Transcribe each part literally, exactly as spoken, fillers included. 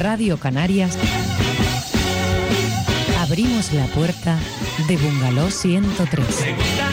Radio Canarias abrimos la puerta de Bungalow ciento tres.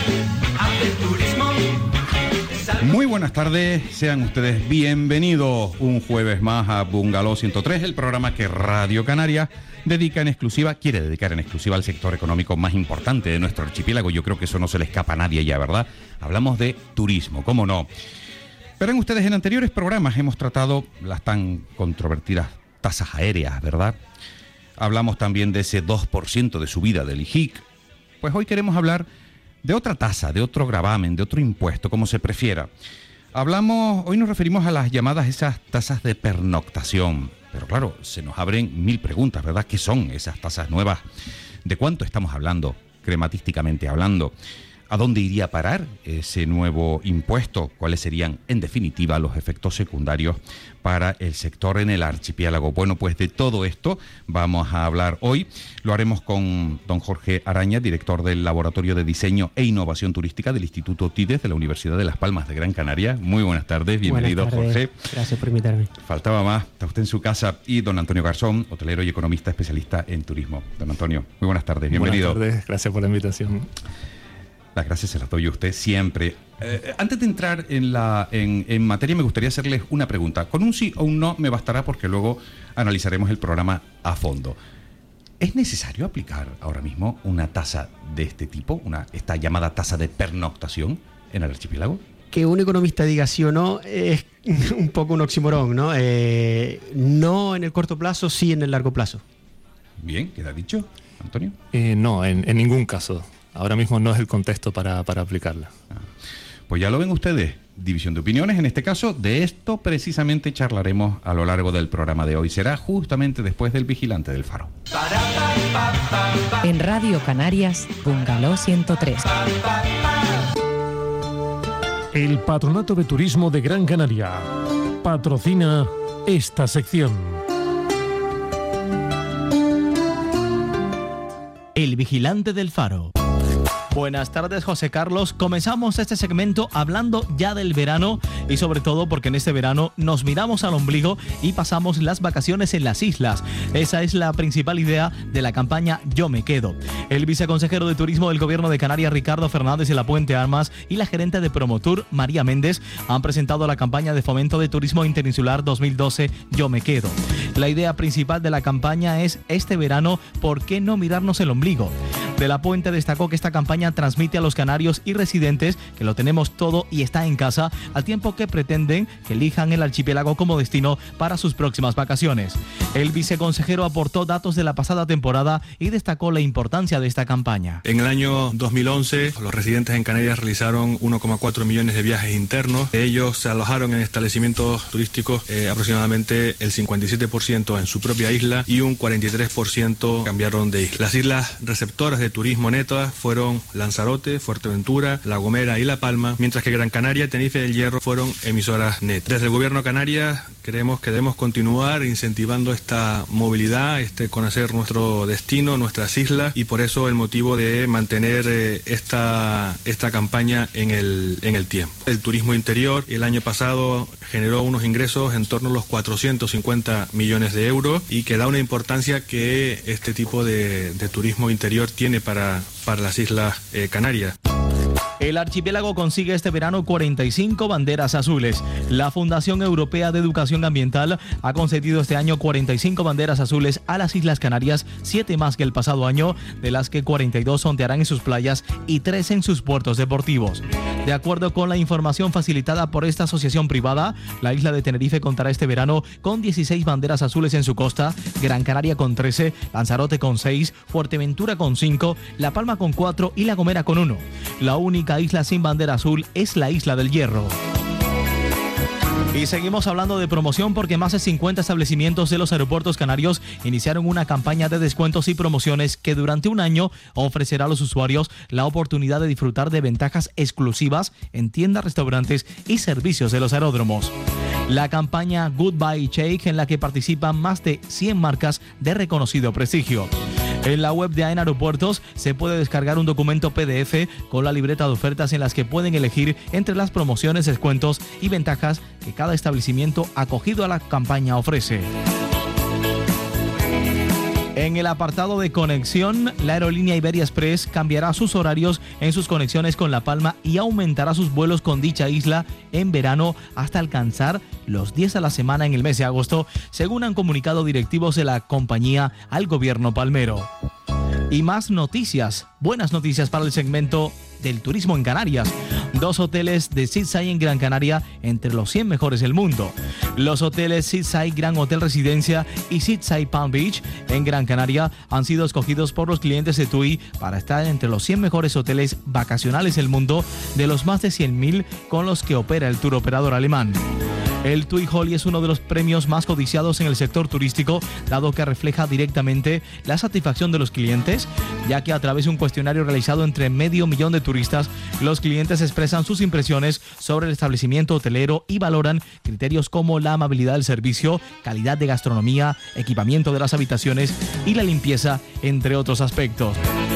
Muy buenas tardes, sean ustedes bienvenidos un jueves más a Bungalow ciento tres, el programa que Radio Canarias dedica en exclusiva, quiere dedicar en exclusiva al sector económico más importante de nuestro archipiélago. Yo creo que eso no se le escapa a nadie ya, ¿verdad? Hablamos de turismo, ¿cómo no? Verán ustedes, en anteriores programas hemos tratado las tan controvertidas tasas aéreas, ¿verdad? Hablamos también de ese dos por ciento de subida del I J I C. Pues hoy queremos hablar de otra tasa, de otro gravamen, de otro impuesto, como se prefiera. Hablamos, hoy nos referimos a las llamadas esas tasas de pernoctación. Pero claro, se nos abren mil preguntas, ¿verdad? ¿Qué son esas tasas nuevas? ¿De cuánto estamos hablando, crematísticamente hablando? ¿A dónde iría a parar ese nuevo impuesto? ¿Cuáles serían, en definitiva, los efectos secundarios para el sector en el archipiélago? Bueno, pues de todo esto vamos a hablar hoy. Lo haremos con don Jorge Araña, director del Laboratorio de Diseño e Innovación Turística del Instituto TIDES de la Universidad de Las Palmas de Gran Canaria. Muy buenas tardes, bienvenido, buenas tardes. Jorge. Gracias por invitarme. Faltaba más, está usted en su casa. Y don Antonio Garzón, hotelero y economista especialista en turismo. Don Antonio, muy buenas tardes, bienvenido. Buenas tardes, gracias por la invitación. Las gracias se las doy a usted siempre. Eh, antes de entrar en, la, en, en materia, me gustaría hacerles una pregunta. Con un sí o un no me bastará, porque luego analizaremos el programa a fondo. ¿Es necesario aplicar ahora mismo una tasa de este tipo, una, esta llamada tasa de pernoctación en el archipiélago? Que un economista diga sí o no es un poco un oxímoron, ¿no? Eh, no en el corto plazo, sí en el largo plazo. Bien, ¿queda dicho, Antonio? Eh, no, en, en ningún caso. Ahora mismo no es el contexto para, para aplicarla. Ah, pues ya lo ven ustedes, división de opiniones. En este caso, de esto precisamente charlaremos a lo largo del programa de hoy. Será justamente después del Vigilante del Faro. En Radio Canarias, Bungalow ciento tres. El Patronato de Turismo de Gran Canaria patrocina esta sección. El Vigilante del Faro. Buenas tardes, José Carlos. Comenzamos este segmento hablando ya del verano y sobre todo porque en este verano nos miramos al ombligo y pasamos las vacaciones en las islas. Esa es la principal idea de la campaña Yo Me Quedo. El viceconsejero de Turismo del Gobierno de Canarias, Ricardo Fernández de la Puente Armas, y la gerente de Promotur, María Méndez, han presentado la campaña de fomento de turismo interinsular dos mil doce Yo Me Quedo. La idea principal de la campaña es: este verano, ¿por qué no mirarnos el ombligo? De la Puente destacó que esta campaña transmite a los canarios y residentes que lo tenemos todo y está en casa, al tiempo que pretenden que elijan el archipiélago como destino para sus próximas vacaciones. El viceconsejero aportó datos de la pasada temporada y destacó la importancia de esta campaña. En el año dos mil once, los residentes en Canarias realizaron uno coma cuatro millones de viajes internos. De ellos se alojaron en establecimientos turísticos eh, aproximadamente el cincuenta y siete por ciento en su propia isla y un cuarenta y tres por ciento cambiaron de isla. Las islas receptoras de turismo netas fueron Lanzarote, Fuerteventura, La Gomera y La Palma, mientras que Gran Canaria, Tenerife y El Hierro fueron emisoras netas. Desde el Gobierno de Canarias creemos que debemos continuar incentivando esta movilidad, este conocer nuestro destino, nuestras islas, y por eso el motivo de mantener eh, esta, esta campaña en el, en el tiempo. El turismo interior el año pasado generó unos ingresos en torno a los cuatrocientos cincuenta millones de euros y que da una importancia que este tipo de, de turismo interior tiene para, para las Islas eh, Canarias. El archipiélago consigue este verano cuarenta y cinco banderas azules. La Fundación Europea de Educación Ambiental ha concedido este año cuarenta y cinco banderas azules a las Islas Canarias, siete más que el pasado año, de las que cuarenta y dos ondearán en sus playas y tres en sus puertos deportivos. De acuerdo con la información facilitada por esta asociación privada, la isla de Tenerife contará este verano con dieciséis banderas azules en su costa, Gran Canaria con trece, Lanzarote con seis, Fuerteventura con cinco, La Palma con cuatro y La Gomera con uno. La única isla sin bandera azul es la Isla del Hierro. Y seguimos hablando de promoción porque más de cincuenta establecimientos de los aeropuertos canarios iniciaron una campaña de descuentos y promociones que durante un año ofrecerá a los usuarios la oportunidad de disfrutar de ventajas exclusivas en tiendas, restaurantes y servicios de los aeródromos. La campaña Goodbye Shake, en la que participan más de cien marcas de reconocido prestigio. En la web de A E N Aeropuertos se puede descargar un documento P D F con la libreta de ofertas en las que pueden elegir entre las promociones, descuentos y ventajas que cada establecimiento acogido a la campaña ofrece. En el apartado de conexión, la aerolínea Iberia Express cambiará sus horarios en sus conexiones con La Palma y aumentará sus vuelos con dicha isla en verano hasta alcanzar los diez a la semana en el mes de agosto, según han comunicado directivos de la compañía al gobierno palmero. Y más noticias, buenas noticias para el segmento del turismo en Canarias. Dos hoteles de Seaside en Gran Canaria entre los cien mejores del mundo. Los hoteles Seaside Gran Hotel Residencia y Seaside Palm Beach en Gran Canaria han sido escogidos por los clientes de TUI para estar entre los cien mejores hoteles vacacionales del mundo de los más de cien mil con los que opera el tour operador alemán. El TUI Holi es uno de los premios más codiciados en el sector turístico, dado que refleja directamente la satisfacción de los clientes, ya que a través de un cuestionario realizado entre medio millón de turistas, los clientes expresan sus impresiones sobre el establecimiento hotelero y valoran criterios como la amabilidad del servicio, calidad de gastronomía, equipamiento de las habitaciones y la limpieza, entre otros aspectos.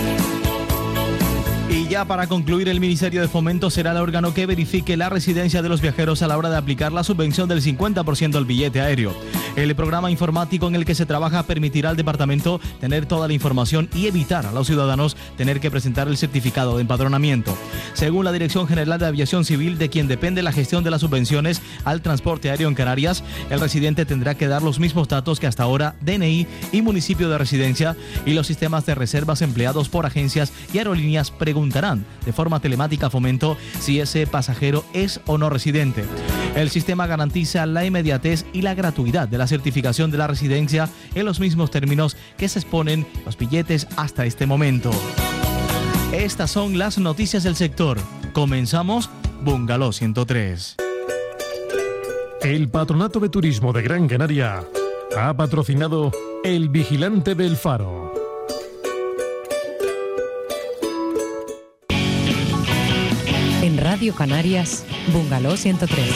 Y ya para concluir, el Ministerio de Fomento será el órgano que verifique la residencia de los viajeros a la hora de aplicar la subvención del cincuenta por ciento al billete aéreo. El programa informático en el que se trabaja permitirá al departamento tener toda la información y evitar a los ciudadanos tener que presentar el certificado de empadronamiento. Según la Dirección General de Aviación Civil, de quien depende la gestión de las subvenciones al transporte aéreo en Canarias, el residente tendrá que dar los mismos datos que hasta ahora, D N I y municipio de residencia, y los sistemas de reservas empleados por agencias y aerolíneas preguntarán de forma telemática a Fomento si ese pasajero es o no residente. El sistema garantiza la inmediatez y la gratuidad de la certificación de la residencia en los mismos términos que se exponen los billetes hasta este momento. Estas son las noticias del sector. Comenzamos Bungalow ciento tres. El Patronato de Turismo de Gran Canaria ha patrocinado El Vigilante del Faro. En Radio Canarias, Bungalow ciento tres.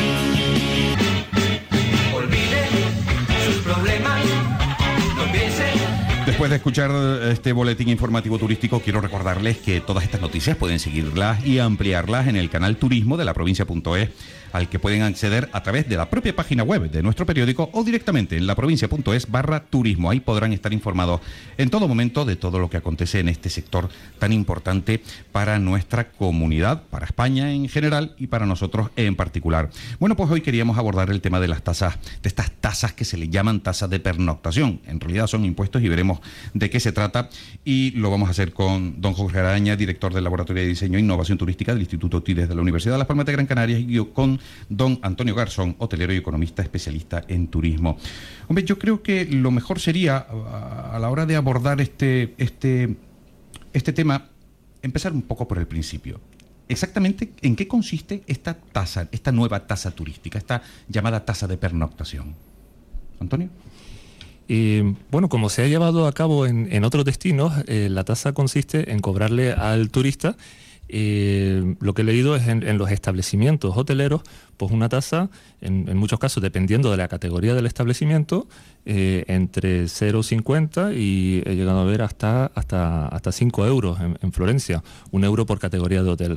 Olvide sus problemas, no piense. Después de escuchar este boletín informativo turístico, quiero recordarles que todas estas noticias pueden seguirlas y ampliarlas en el canal Turismo de la provincia.es, al que pueden acceder a través de la propia página web de nuestro periódico o directamente en laprovincia.es barra turismo. Ahí podrán estar informados en todo momento de todo lo que acontece en este sector tan importante para nuestra comunidad, para España en general y para nosotros en particular. Bueno, pues hoy queríamos abordar el tema de las tasas, de estas tasas que se le llaman tasas de pernoctación. En realidad son impuestos y veremos de qué se trata, y lo vamos a hacer con don Jorge Araña, director del Laboratorio de Diseño e Innovación Turística del Instituto TIDES de la Universidad de Las Palmas de Gran Canaria, y con don Antonio Garzón, hotelero y economista especialista en turismo. Hombre, yo creo que lo mejor sería, a la hora de abordar este, este, este tema, empezar un poco por el principio. Exactamente, ¿en qué consiste esta tasa, esta nueva tasa turística, esta llamada tasa de pernoctación? Antonio. Eh, bueno, como se ha llevado a cabo en, en otros destinos, eh, la tasa consiste en cobrarle al turista, eh, lo que he leído es en, en los establecimientos hoteleros, pues una tasa, en, en muchos casos, dependiendo de la categoría del establecimiento, eh, entre cero coma cincuenta y he llegado a ver hasta, hasta, hasta cinco euros en, en Florencia, un euro por categoría de hotel.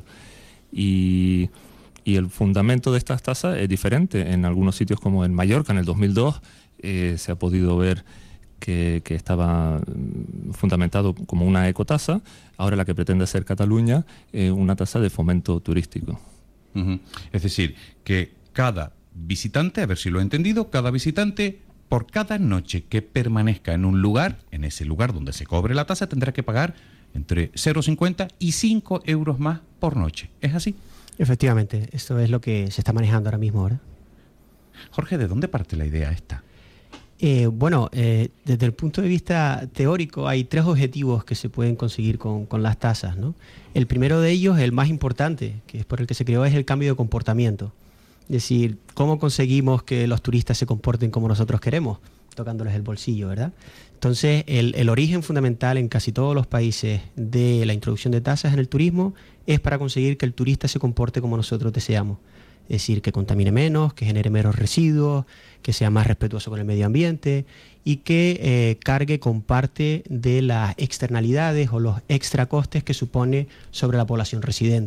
Y, y el fundamento de estas tasas es diferente. En algunos sitios, como en Mallorca, en el dos mil dos, Eh, se ha podido ver que, que estaba fundamentado como una ecotasa. Ahora la que pretende ser Cataluña, eh, una tasa de fomento turístico. Uh-huh. Es decir, que cada visitante, a ver si lo he entendido, cada visitante, por cada noche que permanezca en un lugar, en ese lugar donde se cobre la tasa, tendrá que pagar entre cero coma cincuenta y cinco euros más por noche. ¿Es así? Efectivamente, esto es lo que se está manejando ahora mismo, ¿verdad? Jorge, ¿de dónde parte la idea esta? Eh, bueno, eh, desde el punto de vista teórico hay tres objetivos que se pueden conseguir con, con las tasas, ¿no? El primero de ellos, el más importante, que es por el que se creó, es el cambio de comportamiento. Es decir, ¿cómo conseguimos que los turistas se comporten como nosotros queremos? Tocándoles el bolsillo, ¿verdad? Entonces, el, el origen fundamental en casi todos los países de la introducción de tasas en el turismo es para conseguir que el turista se comporte como nosotros deseamos. Es decir, que contamine menos, que genere menos residuos, que sea más respetuoso con el medio ambiente y que eh, cargue con parte de las externalidades o los extra costes que supone sobre la población residente.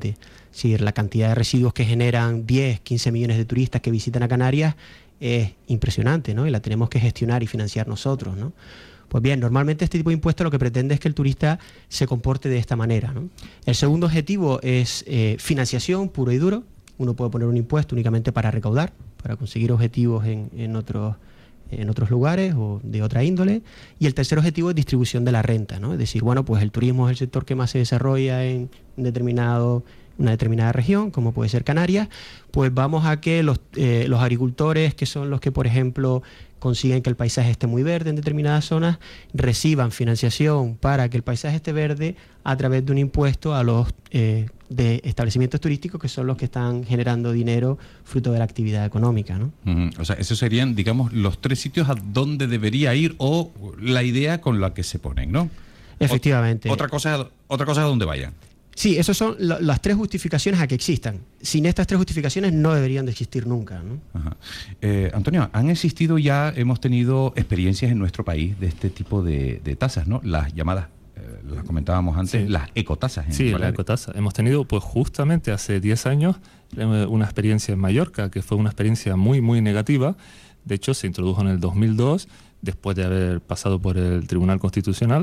Es decir, la cantidad de residuos que generan diez, quince millones de turistas que visitan a Canarias es impresionante, ¿no? Y la tenemos que gestionar y financiar nosotros, ¿no? Pues bien, normalmente este tipo de impuesto lo que pretende es que el turista se comporte de esta manera, ¿no? El segundo objetivo es eh, financiación puro y duro. Uno puede poner un impuesto únicamente para recaudar, para conseguir objetivos en, en, otros, en otros lugares o de otra índole. Y el tercer objetivo es distribución de la renta, ¿no? Es decir, bueno, pues el turismo es el sector que más se desarrolla en un determinado... una determinada región, como puede ser Canarias, pues vamos a que los, eh, los agricultores, que son los que, por ejemplo, consiguen que el paisaje esté muy verde en determinadas zonas, reciban financiación para que el paisaje esté verde a través de un impuesto a los eh, de establecimientos turísticos, que son los que están generando dinero fruto de la actividad económica, ¿no? Uh-huh. O sea, esos serían, digamos, los tres sitios a donde debería ir o la idea con la que se ponen, ¿no? Efectivamente. O, otra cosa, otra cosa a donde vayan. Sí, esas son la, las tres justificaciones a que existan. Sin estas tres justificaciones no deberían de existir nunca, ¿no? Ajá. Eh, Antonio, han existido ya, hemos tenido experiencias en nuestro país de este tipo de, de tasas, ¿no? Las llamadas, eh, las comentábamos antes, sí. Las ecotasas. En sí, las ecotasas. Hemos tenido, pues justamente hace diez años, una experiencia en Mallorca, que fue una experiencia muy, muy negativa. De hecho, se introdujo en el dos mil dos, después de haber pasado por el Tribunal Constitucional,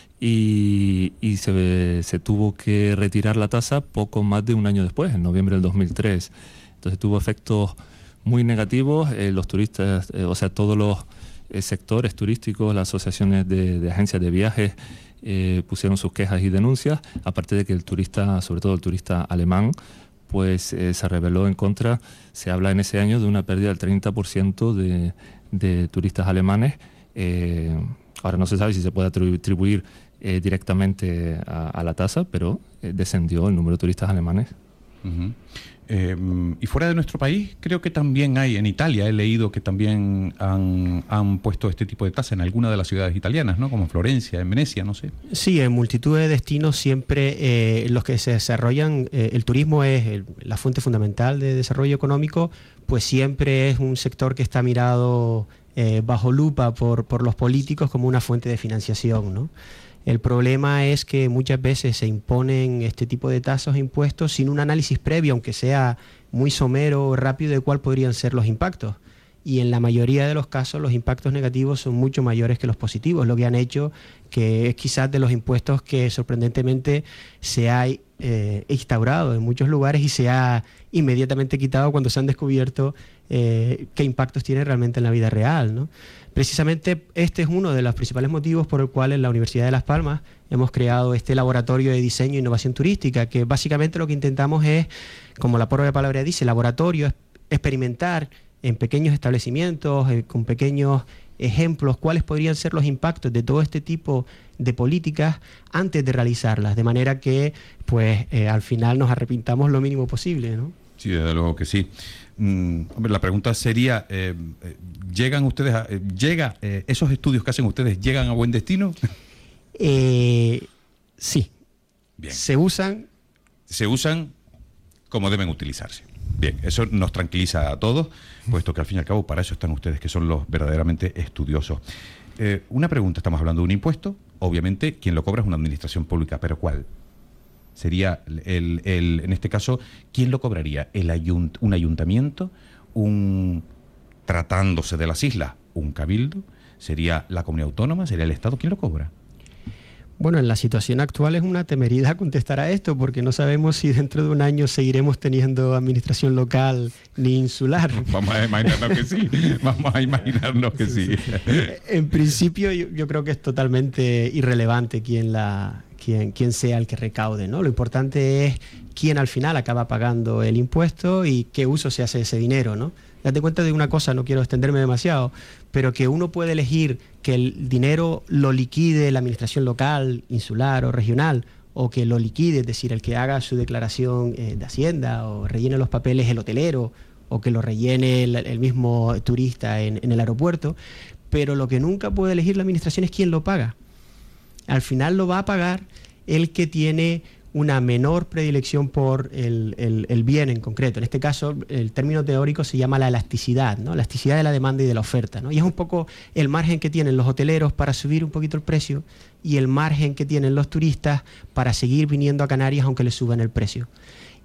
y, y se, se tuvo que retirar la tasa poco más de un año después, en noviembre del dos mil tres. Entonces tuvo efectos muy negativos. Eh, los turistas, eh, o sea, todos los eh, sectores turísticos, las asociaciones de, de agencias de viajes eh, pusieron sus quejas y denuncias, aparte de que el turista, sobre todo el turista alemán, pues eh, se rebeló en contra. Se habla en ese año de una pérdida del treinta por ciento de, de turistas alemanes. Eh, ahora no se sabe si se puede atribuir Eh, directamente a, a la tasa, pero eh, descendió el número de turistas alemanes. Uh-huh. Eh, y fuera de nuestro país, creo que también hay, en Italia he leído que también han, han puesto este tipo de tasa en alguna de las ciudades italianas, ¿no? Como en Florencia, en Venecia, no sé. Sí, en multitud de destinos siempre eh, los que se desarrollan, eh, el turismo es el, la fuente fundamental de desarrollo económico, pues siempre es un sector que está mirado eh, bajo lupa por, por los políticos como una fuente de financiación, ¿no? El problema es que muchas veces se imponen este tipo de tasas e impuestos sin un análisis previo, aunque sea muy somero o rápido, de cuál podrían ser los impactos. Y en la mayoría de los casos los impactos negativos son mucho mayores que los positivos, lo que han hecho que es quizás de los impuestos que sorprendentemente se ha eh, instaurado en muchos lugares y se ha inmediatamente quitado cuando se han descubierto eh, qué impactos tiene realmente en la vida real, ¿no? Precisamente este es uno de los principales motivos por el cual en la Universidad de Las Palmas hemos creado este laboratorio de diseño e innovación turística, que básicamente lo que intentamos es, como la propia palabra dice, laboratorio, experimentar en pequeños establecimientos, eh, con pequeños ejemplos, cuáles podrían ser los impactos de todo este tipo de políticas antes de realizarlas, de manera que pues eh, al final nos arrepintamos lo mínimo posible, ¿no? Sí, desde luego que sí. Mm, hombre, la pregunta sería, eh, ¿llegan ustedes a, eh, llega, eh, esos estudios que hacen ustedes, llegan a buen destino? Eh, sí. Bien. Se usan. Se usan como deben utilizarse. Bien, eso nos tranquiliza a todos, puesto que al fin y al cabo para eso están ustedes, que son los verdaderamente estudiosos. Eh, una pregunta, estamos hablando de un impuesto, obviamente quien lo cobra es una administración pública, pero ¿cuál? Sería, el, el, en este caso, ¿quién lo cobraría? El ayunt, ¿Un ayuntamiento? Un, tratándose de las islas, un cabildo? ¿Sería la comunidad autónoma? ¿Sería el Estado? ¿Quién lo cobra? Bueno, en la situación actual es una temeridad contestar a esto, porque no sabemos si dentro de un año seguiremos teniendo administración local ni insular. Vamos a imaginarnos que sí, vamos a imaginarnos que sí. sí, sí. En principio yo, yo creo que es totalmente irrelevante quién, la, quién, quién sea el que recaude, ¿no? Lo importante es quién al final acaba pagando el impuesto y qué uso se hace de ese dinero, ¿no? Date cuenta de una cosa, no quiero extenderme demasiado, pero que uno puede elegir que el dinero lo liquide la administración local, insular o regional, o que lo liquide, es decir, el que haga su declaración eh, de Hacienda o rellene los papeles el hotelero, o que lo rellene el, el mismo turista en, en el aeropuerto, pero lo que nunca puede elegir la administración es quién lo paga. Al final lo va a pagar el que tiene una menor predilección por el, el, el bien en concreto. En este caso, el término teórico se llama la elasticidad, ¿no? La elasticidad de la demanda y de la oferta, ¿no? Y es un poco el margen que tienen los hoteleros para subir un poquito el precio y el margen que tienen los turistas para seguir viniendo a Canarias aunque les suban el precio.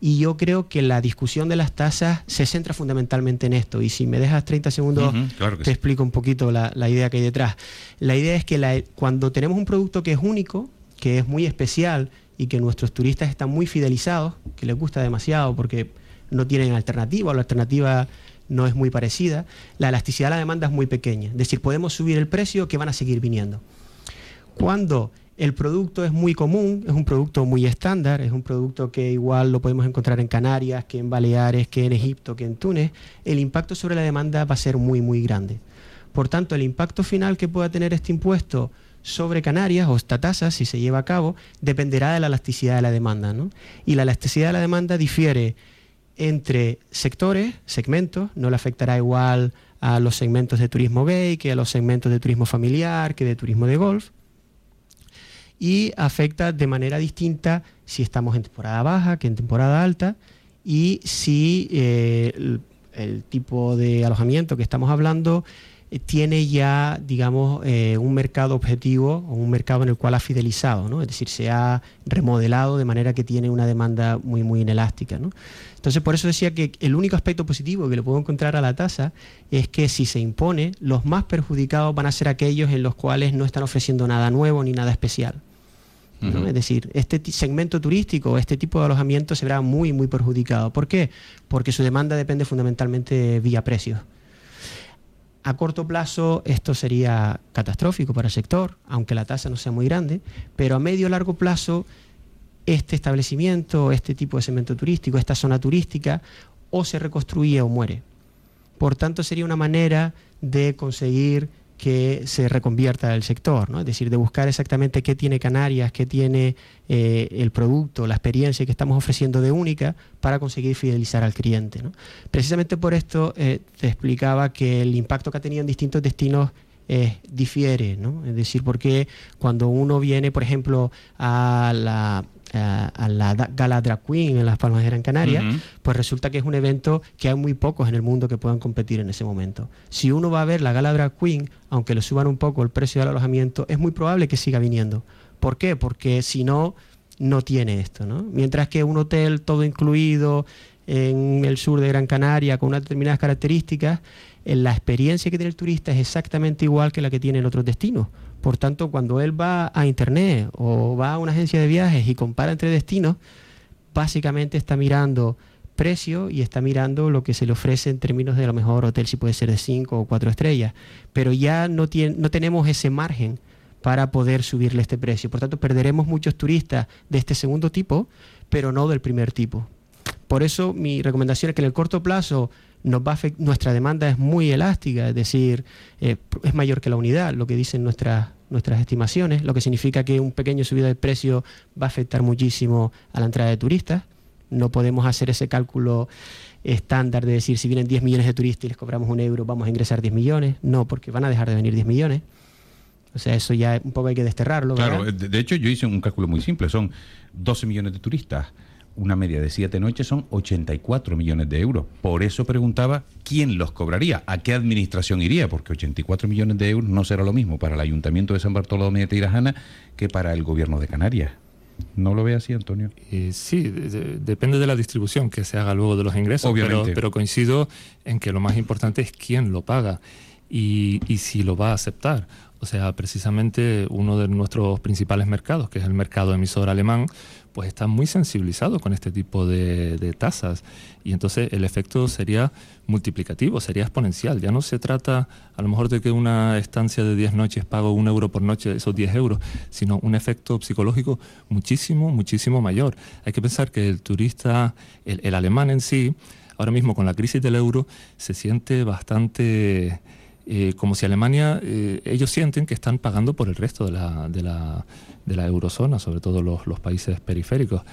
Y yo creo que la discusión de las tasas se centra fundamentalmente en esto. Y si me dejas treinta segundos, uh-huh, claro que te sí. explico un poquito la, la idea que hay detrás. La idea es que la, cuando tenemos un producto que es único, que es muy especial y que nuestros turistas están muy fidelizados, que les gusta demasiado porque no tienen alternativa o la alternativa no es muy parecida, la elasticidad de la demanda es muy pequeña. Es decir, podemos subir el precio que van a seguir viniendo. Cuando el producto es muy común, es un producto muy estándar, es un producto que igual lo podemos encontrar en Canarias, que en Baleares, que en Egipto, que en Túnez, el impacto sobre la demanda va a ser muy, muy grande. Por tanto, el impacto final que pueda tener este impuesto sobre Canarias, o esta tasa, si se lleva a cabo, dependerá de la elasticidad de la demanda, ¿no? Y la elasticidad de la demanda difiere entre sectores, segmentos, no le afectará igual a los segmentos de turismo gay que a los segmentos de turismo familiar, que de turismo de golf, y afecta de manera distinta si estamos en temporada baja que en temporada alta, y si eh, el, el tipo de alojamiento que estamos hablando eh, tiene ya, digamos, eh, un mercado objetivo o un mercado en el cual ha fidelizado, ¿no? Es decir, se ha remodelado de manera que tiene una demanda muy, muy inelástica, ¿no? Entonces, por eso decía que el único aspecto positivo que le puedo encontrar a la tasa es que si se impone, los más perjudicados van a ser aquellos en los cuales no están ofreciendo nada nuevo ni nada especial, ¿no? Uh-huh. Es decir, este segmento turístico, este tipo de alojamiento se verá muy, muy perjudicado. ¿Por qué? Porque su demanda depende fundamentalmente vía precios. A corto plazo esto sería catastrófico para el sector, aunque la tasa no sea muy grande, pero a medio o largo plazo este establecimiento, este tipo de segmento turístico, esta zona turística, o se reconstruye o muere. Por tanto, sería una manera de conseguir que se reconvierta el sector, ¿no? Es decir, de buscar exactamente qué tiene Canarias, qué tiene eh, el producto, la experiencia que estamos ofreciendo de única para conseguir fidelizar al cliente, ¿no? Precisamente por esto eh, te explicaba que el impacto que ha tenido en distintos destinos eh, difiere, ¿no? Es decir, porque cuando uno viene, por ejemplo, a la... a la Gala Drag Queen en Las Palmas de Gran Canaria, uh-huh. pues resulta que es un evento que hay muy pocos en el mundo que puedan competir en ese momento. Si uno va a ver la Gala Drag Queen, aunque le suban un poco el precio del alojamiento, es muy probable que siga viniendo. ¿Por qué? Porque si no, no tiene esto, ¿no? Mientras que un hotel todo incluido en el sur de Gran Canaria con unas determinadas características, la experiencia que tiene el turista es exactamente igual que la que tiene en otros destinos. Por tanto, cuando él va a internet o va a una agencia de viajes y compara entre destinos, básicamente está mirando precio y está mirando lo que se le ofrece en términos de a lo mejor hotel, si puede ser de cinco o cuatro estrellas, pero ya no, tiene, no tenemos ese margen para poder subirle este precio. Por tanto, perderemos muchos turistas de este segundo tipo, pero no del primer tipo. Por eso mi recomendación es que en el corto plazo nos va a afect- nuestra demanda es muy elástica, es decir, eh, es mayor que la unidad, lo que dicen nuestras, nuestras estimaciones, lo que significa que un pequeño subida de precio va a afectar muchísimo a la entrada de turistas. No podemos hacer ese cálculo estándar de decir, si vienen diez millones de turistas y les cobramos un euro, vamos a ingresar diez millones. No, porque van a dejar de venir diez millones. O sea, eso ya un poco hay que desterrarlo, ¿verdad? Claro, de, de hecho yo hice un cálculo muy simple, son doce millones de turistas. Una media de siete noches son ochenta y cuatro millones de euros. Por eso preguntaba quién los cobraría, a qué administración iría, porque ochenta y cuatro millones de euros no será lo mismo para el Ayuntamiento de San Bartolomé de Tirajana que para el Gobierno de Canarias. ¿No lo ve así, Antonio? Eh, sí, de, de, depende de la distribución que se haga luego de los ingresos, obviamente. Pero, pero coincido en que lo más importante es quién lo paga y, y si lo va a aceptar. O sea, precisamente uno de nuestros principales mercados, que es el mercado emisor alemán, pues está muy sensibilizado con este tipo de, de tasas. Y entonces el efecto sería multiplicativo, sería exponencial. Ya no se trata a lo mejor de que una estancia de diez noches pago un euro por noche, esos diez euros, sino un efecto psicológico muchísimo, muchísimo mayor. Hay que pensar que el turista, el, el alemán en sí, ahora mismo con la crisis del euro, se siente bastante... Eh, como si Alemania, eh, ellos sienten que están pagando por el resto de la, de la, de la eurozona, sobre todo los, los países periféricos,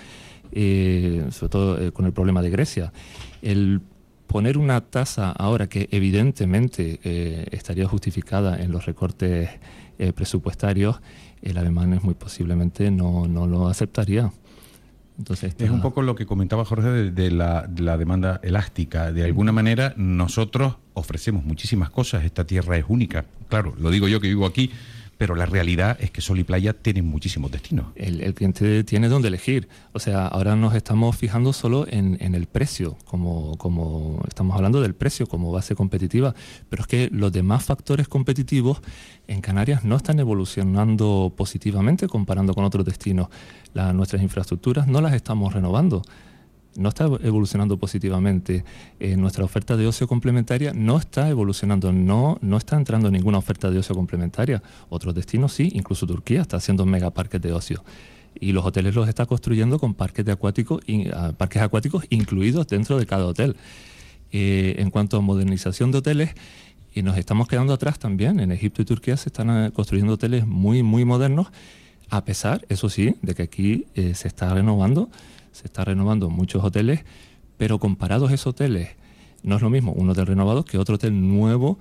eh, sobre todo eh, con el problema de Grecia. El poner una tasa ahora que evidentemente eh, estaría justificada en los recortes eh, presupuestarios, el alemán es muy posiblemente no, no lo aceptaría. Entonces, es un poco lo que comentaba Jorge de, de, la, de la demanda elástica. De alguna manera nosotros ofrecemos muchísimas cosas, esta tierra es única. Claro, lo digo yo que vivo aquí, pero la realidad es que Sol y Playa tienen muchísimos destinos. El, el cliente tiene dónde elegir. O sea, ahora nos estamos fijando solo en, en el precio, como, como estamos hablando del precio como base competitiva, pero es que los demás factores competitivos en Canarias no están evolucionando positivamente comparando con otros destinos. La, nuestras infraestructuras no las estamos renovando. No está evolucionando positivamente. Eh, nuestra oferta de ocio complementaria no está evolucionando, no, no está entrando ninguna oferta de ocio complementaria. Otros destinos sí, incluso Turquía está haciendo megaparques de ocio. Y los hoteles los está construyendo con parques, de acuáticos, in, uh, parques acuáticos incluidos dentro de cada hotel. Eh, en cuanto a modernización de hoteles, y nos estamos quedando atrás también. En Egipto y Turquía se están uh, construyendo hoteles muy, muy modernos, a pesar, eso sí, de que aquí eh, se está renovando Se está renovando muchos hoteles, pero comparados esos hoteles, no es lo mismo un hotel renovado que otro hotel nuevo,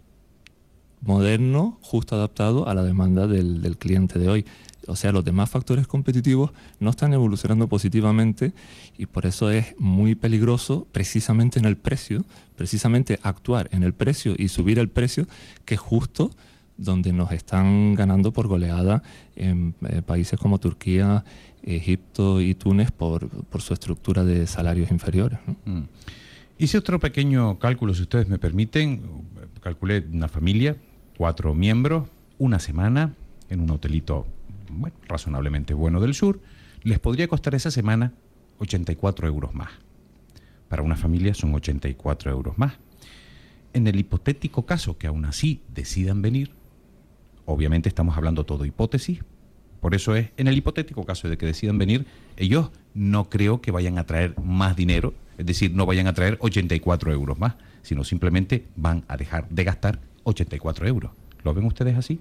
moderno, justo adaptado a la demanda del, del cliente de hoy. O sea, los demás factores competitivos no están evolucionando positivamente y por eso es muy peligroso precisamente en el precio, precisamente actuar en el precio y subir el precio, que es justo donde nos están ganando por goleada en eh, países como Turquía, Egipto y Túnez por, por su estructura de salarios inferiores, ¿no? Mm. Hice otro pequeño cálculo, si ustedes me permiten. Calculé una familia, cuatro miembros, una semana en un hotelito, bueno, razonablemente bueno del sur. Les podría costar esa semana ochenta y cuatro euros más. Para una familia son ochenta y cuatro euros más. En el hipotético caso que aún así decidan venir, obviamente estamos hablando todo hipótesis, por eso es, en el hipotético caso de que decidan venir, ellos no creo que vayan a traer más dinero, es decir, no vayan a traer ochenta y cuatro euros más, sino simplemente van a dejar de gastar ochenta y cuatro euros. ¿Lo ven ustedes así?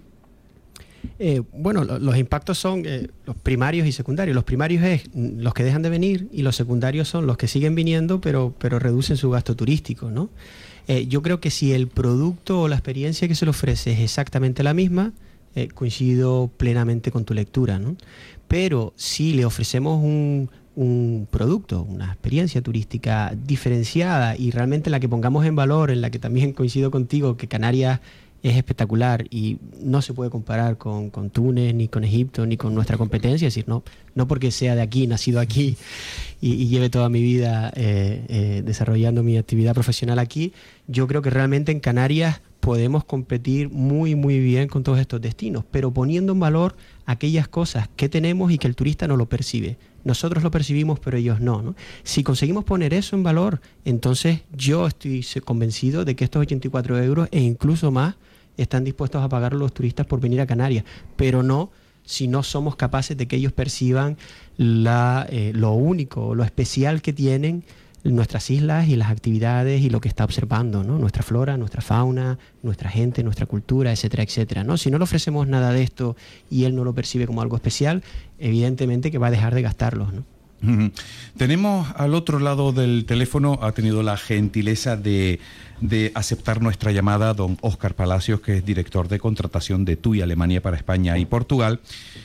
Eh, bueno, lo, los impactos son eh, los primarios y secundarios. Los primarios es los que dejan de venir y los secundarios son los que siguen viniendo pero, pero reducen su gasto turístico, ¿no? Eh, yo creo que si el producto o la experiencia que se le ofrece es exactamente la misma, eh, coincido plenamente con tu lectura, ¿no? Pero si le ofrecemos un, un producto, una experiencia turística diferenciada y realmente la que pongamos en valor, en la que también coincido contigo, que Canarias es espectacular y no se puede comparar con, con Túnez, ni con Egipto, ni con nuestra competencia, es decir, no, no porque sea de aquí, nacido aquí y, y lleve toda mi vida eh, eh, desarrollando mi actividad profesional aquí, yo creo que realmente en Canarias podemos competir muy, muy bien con todos estos destinos, pero poniendo en valor aquellas cosas que tenemos y que el turista no lo percibe. Nosotros lo percibimos, pero ellos no, ¿no? Si conseguimos poner eso en valor, entonces yo estoy convencido de que estos ochenta y cuatro euros e incluso más están dispuestos a pagar los turistas por venir a Canarias, pero no si no somos capaces de que ellos perciban la, eh, lo único, lo especial que tienen nuestras islas y las actividades y lo que está observando, ¿no? Nuestra flora, nuestra fauna, nuestra gente, nuestra cultura, etcétera, etcétera, ¿no? Si no le ofrecemos nada de esto y él no lo percibe como algo especial, evidentemente que va a dejar de gastarlos, ¿no? Uh-huh. Tenemos al otro lado del teléfono, ha tenido la gentileza de, de aceptar nuestra llamada don Óscar Palacios, que es director de contratación de TUI Alemania para España y Portugal.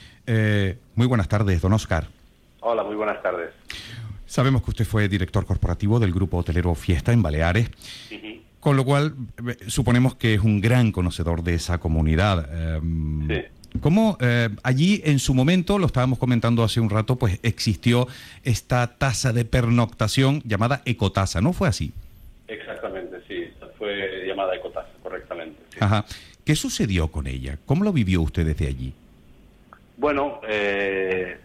Eh, muy buenas tardes, don Óscar. Hola, muy buenas tardes. Sabemos que usted fue director corporativo del grupo hotelero Fiesta en Baleares, uh-huh. Con lo cual eh, suponemos que es un gran conocedor de esa comunidad. Eh, sí. ¿Cómo eh, allí en su momento, lo estábamos comentando hace un rato, pues existió esta tasa de pernoctación llamada ecotasa, ¿no fue así? Exactamente, sí, fue llamada ecotasa, correctamente. Sí. Ajá. ¿Qué sucedió con ella? ¿Cómo lo vivió usted desde allí? Bueno, eh,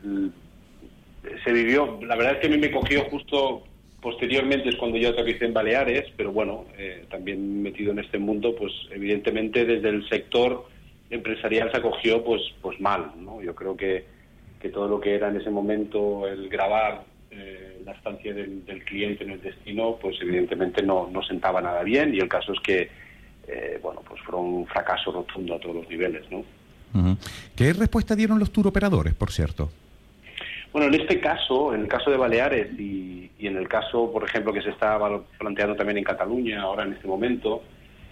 se vivió, la verdad es que a mí me cogió justo posteriormente, es cuando yo aterricé en Baleares, pero bueno, eh, también metido en este mundo, pues evidentemente desde el sector empresarial se acogió pues pues mal, ¿no? Yo creo que, que todo lo que era en ese momento el grabar eh, la estancia del, del cliente en el destino, pues evidentemente no, no sentaba nada bien, y el caso es que eh, bueno, pues fue un fracaso rotundo a todos los niveles, ¿no? Uh-huh. ¿Qué respuesta dieron los turoperadores, por cierto? Bueno, en este caso, en el caso de Baleares y, y en el caso, por ejemplo, que se está planteando también en Cataluña ahora en este momento,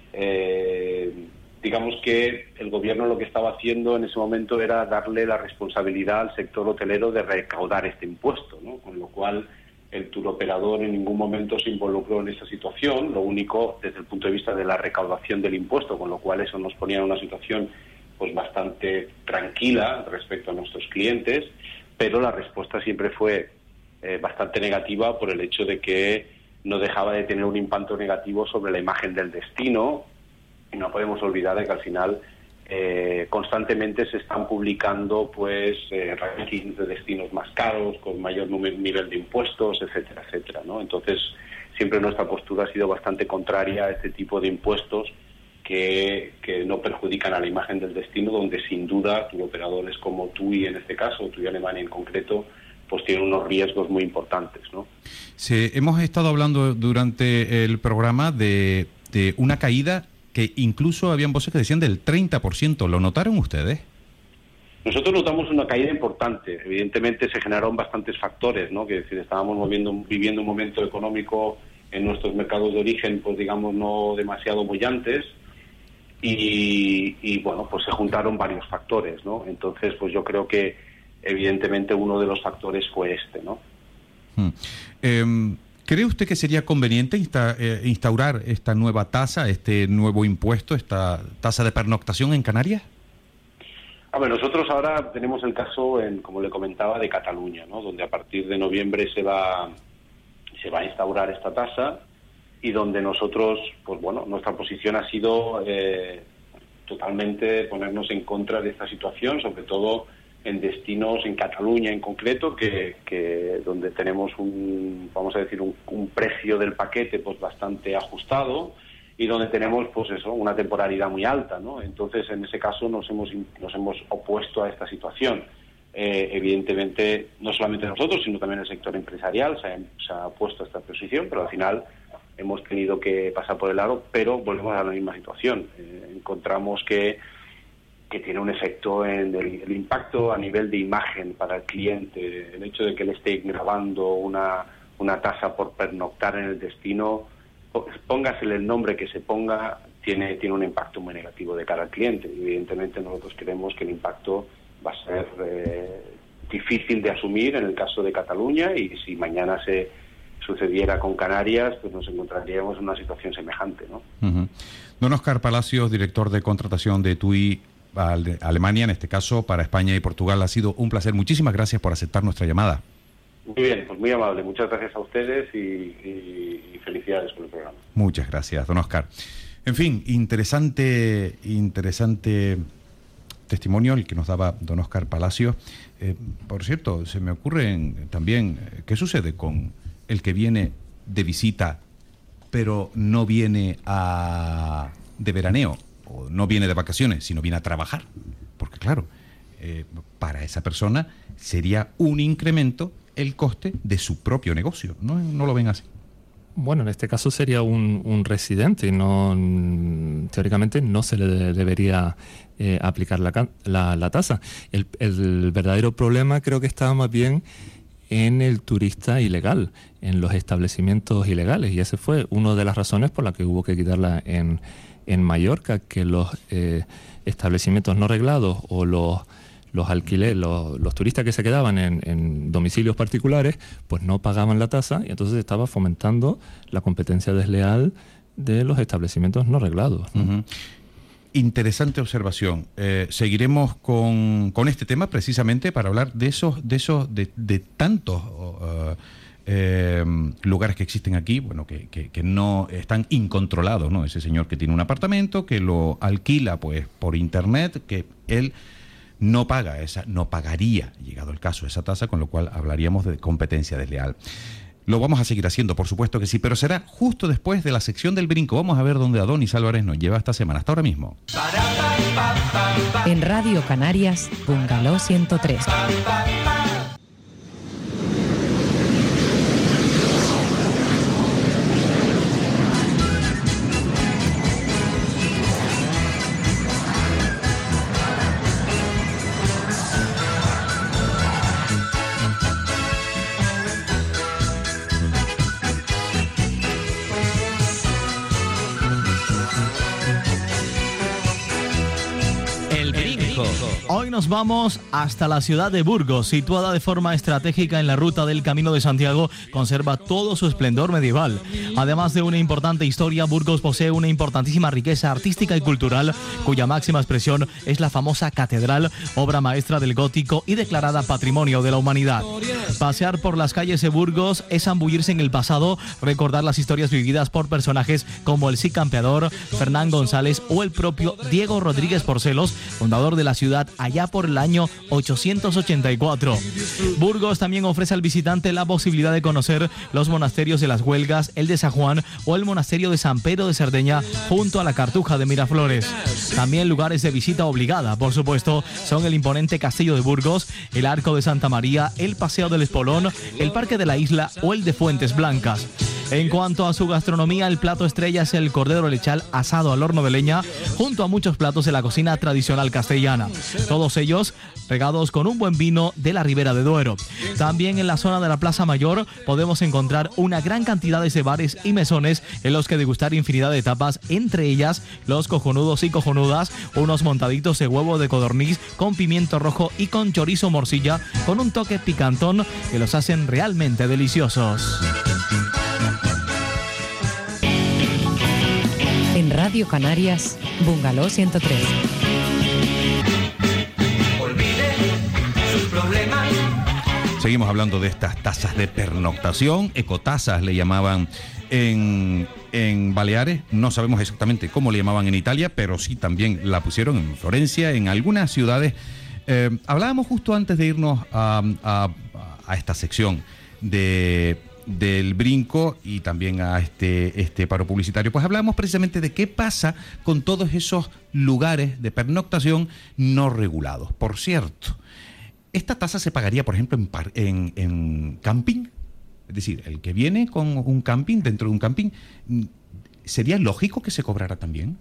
eh, digamos que el gobierno lo que estaba haciendo en ese momento era darle la responsabilidad al sector hotelero de recaudar este impuesto, ¿no? Con lo cual el turoperador en ningún momento se involucró en esa situación, lo único desde el punto de vista de la recaudación del impuesto, con lo cual eso nos ponía en una situación pues bastante tranquila respecto a nuestros clientes, pero la respuesta siempre fue eh, bastante negativa por el hecho de que no dejaba de tener un impacto negativo sobre la imagen del destino. Y no podemos olvidar de que al final eh, constantemente se están publicando pues eh, rankings de destinos más caros, con mayor nivel de impuestos, etcétera, etcétera, ¿no? Entonces, siempre nuestra postura ha sido bastante contraria a este tipo de impuestos que, que no perjudican a la imagen del destino, donde sin duda operadores como TUI en este caso, TUI Alemania en concreto, pues tienen unos riesgos muy importantes, ¿no? Sí, hemos estado hablando durante el programa de, de una caída que incluso habían voces que decían del treinta por ciento. ¿Lo notaron ustedes? Nosotros notamos una caída importante. Evidentemente se generaron bastantes factores, ¿no? Que es decir, estábamos moviendo, viviendo un momento económico en nuestros mercados de origen, pues digamos, no demasiado bullantes. Y, y bueno, pues se juntaron varios factores, ¿no? Entonces, pues yo creo que evidentemente uno de los factores fue este, ¿no? Hmm. Eh, ¿Cree usted que sería conveniente insta, eh, instaurar esta nueva tasa, este nuevo impuesto, esta tasa de pernoctación en Canarias? A ver, nosotros ahora tenemos el caso, en, como le comentaba, de Cataluña, ¿no? Donde a partir de noviembre se va, se va a instaurar esta tasa y donde nosotros, pues bueno, nuestra posición ha sido eh, totalmente ponernos en contra de esta situación, sobre todo en destinos, en Cataluña en concreto, que, que donde tenemos un, vamos a decir, un, un precio del paquete pues bastante ajustado y donde tenemos pues eso, una temporalidad muy alta, ¿no? Entonces, en ese caso nos hemos nos hemos opuesto a esta situación. Eh, evidentemente, no solamente nosotros, sino también el sector empresarial se ha, se ha opuesto a esta posición, pero al final hemos tenido que pasar por el aro, pero volvemos a la misma situación. Eh, encontramos que que tiene un efecto en el, el impacto a nivel de imagen para el cliente, el hecho de que le esté grabando una, una tasa por pernoctar en el destino, póngasele el nombre que se ponga, tiene, tiene un impacto muy negativo de cara al cliente. Evidentemente nosotros creemos que el impacto va a ser eh, difícil de asumir en el caso de Cataluña, y si mañana se sucediera con Canarias, pues nos encontraríamos en una situación semejante, ¿no? Uh-huh. Don Óscar Palacios, director de contratación de TUI Alemania, en este caso para España y Portugal. Ha sido un placer. Muchísimas gracias por aceptar nuestra llamada. Muy bien, pues muy amable. Muchas gracias a ustedes y, y, y felicidades por el programa. Muchas gracias, don Óscar. En fin, interesante, interesante testimonio el que nos daba don Óscar Palacios. Eh, por cierto, se me ocurre en, también, ¿qué sucede con el que viene de visita pero no viene a de veraneo? O no viene de vacaciones, sino viene a trabajar. Porque claro, eh, para esa persona sería un incremento el coste de su propio negocio. ¿No, no lo ven así? Bueno, en este caso sería un, un residente y no, teóricamente no se le de, debería eh, aplicar la, la, la tasa. El, el verdadero problema creo que está más bien en el turista ilegal, en los establecimientos ilegales, y esa fue una de las razones por las que hubo que quitarla en en Mallorca, que los eh, establecimientos no reglados o los los alquileres, los, los turistas que se quedaban en, en domicilios particulares, pues no pagaban la tasa, y entonces estaba fomentando la competencia desleal de los establecimientos no reglados, ¿no? Uh-huh. Interesante observación. Eh, seguiremos con, con este tema precisamente para hablar de esos, de esos, de, de tantos uh, Eh, lugares que existen aquí, bueno, que, que, que no están incontrolados, ¿no? Ese señor que tiene un apartamento, que lo alquila pues por internet, que él no paga esa, no pagaría, llegado el caso, esa tasa, con lo cual hablaríamos de competencia desleal. Lo vamos a seguir haciendo, por supuesto que sí, pero será justo después de la sección del brinco. Vamos a ver dónde Adonis Álvarez nos lleva esta semana. Hasta ahora mismo. En Radio Canarias, Bungalow ciento tres. El Brinco. Hoy nos vamos hasta la ciudad de Burgos, situada de forma estratégica en la ruta del Camino de Santiago, conserva todo su esplendor medieval. Además de una importante historia, Burgos posee una importantísima riqueza artística y cultural, cuya máxima expresión es la famosa catedral, obra maestra del gótico y declarada Patrimonio de la Humanidad. Pasear por las calles de Burgos es zambullirse en el pasado, recordar las historias vividas por personajes como el Cid Campeador, Fernán González o el propio Diego Rodríguez Porcelos, fundador de la ciudad allá por el año ochocientos ochenta y cuatro. Burgos también ofrece al visitante la posibilidad de conocer los monasterios de las Huelgas, el de San Juan o el monasterio de San Pedro de Cerdeña junto a la Cartuja de Miraflores. También lugares de visita obligada, por supuesto, son el imponente Castillo de Burgos, el Arco de Santa María, el Paseo del Espolón, el Parque de la Isla o el de Fuentes Blancas. En cuanto a su gastronomía, el plato estrella es el cordero lechal asado al horno de leña, junto a muchos platos de la cocina tradicional castellana. Todos ellos regados con un buen vino de la Ribera de Duero. También en la zona de la Plaza Mayor podemos encontrar una gran cantidad de bares y mesones en los que degustar infinidad de tapas, entre ellas los cojonudos y cojonudas, unos montaditos de huevo de codorniz con pimiento rojo y con chorizo morcilla, con un toque picantón que los hacen realmente deliciosos. En Radio Canarias, Bungalow ciento tres. Olvide sus problemas. Seguimos hablando de estas tasas de pernoctación, ecotasas le llamaban en, en Baleares. No sabemos exactamente cómo le llamaban en Italia, pero sí también la pusieron en Florencia, en algunas ciudades. Eh, hablábamos justo antes de irnos a, a, a esta sección de... del brinco y también a este, este paro publicitario, pues hablamos precisamente de qué pasa con todos esos lugares de pernoctación no regulados. Por cierto, ¿esta tasa se pagaría, por ejemplo, en, par, en, en camping? Es decir, el que viene con un camping, dentro de un camping, ¿sería lógico que se cobrara también?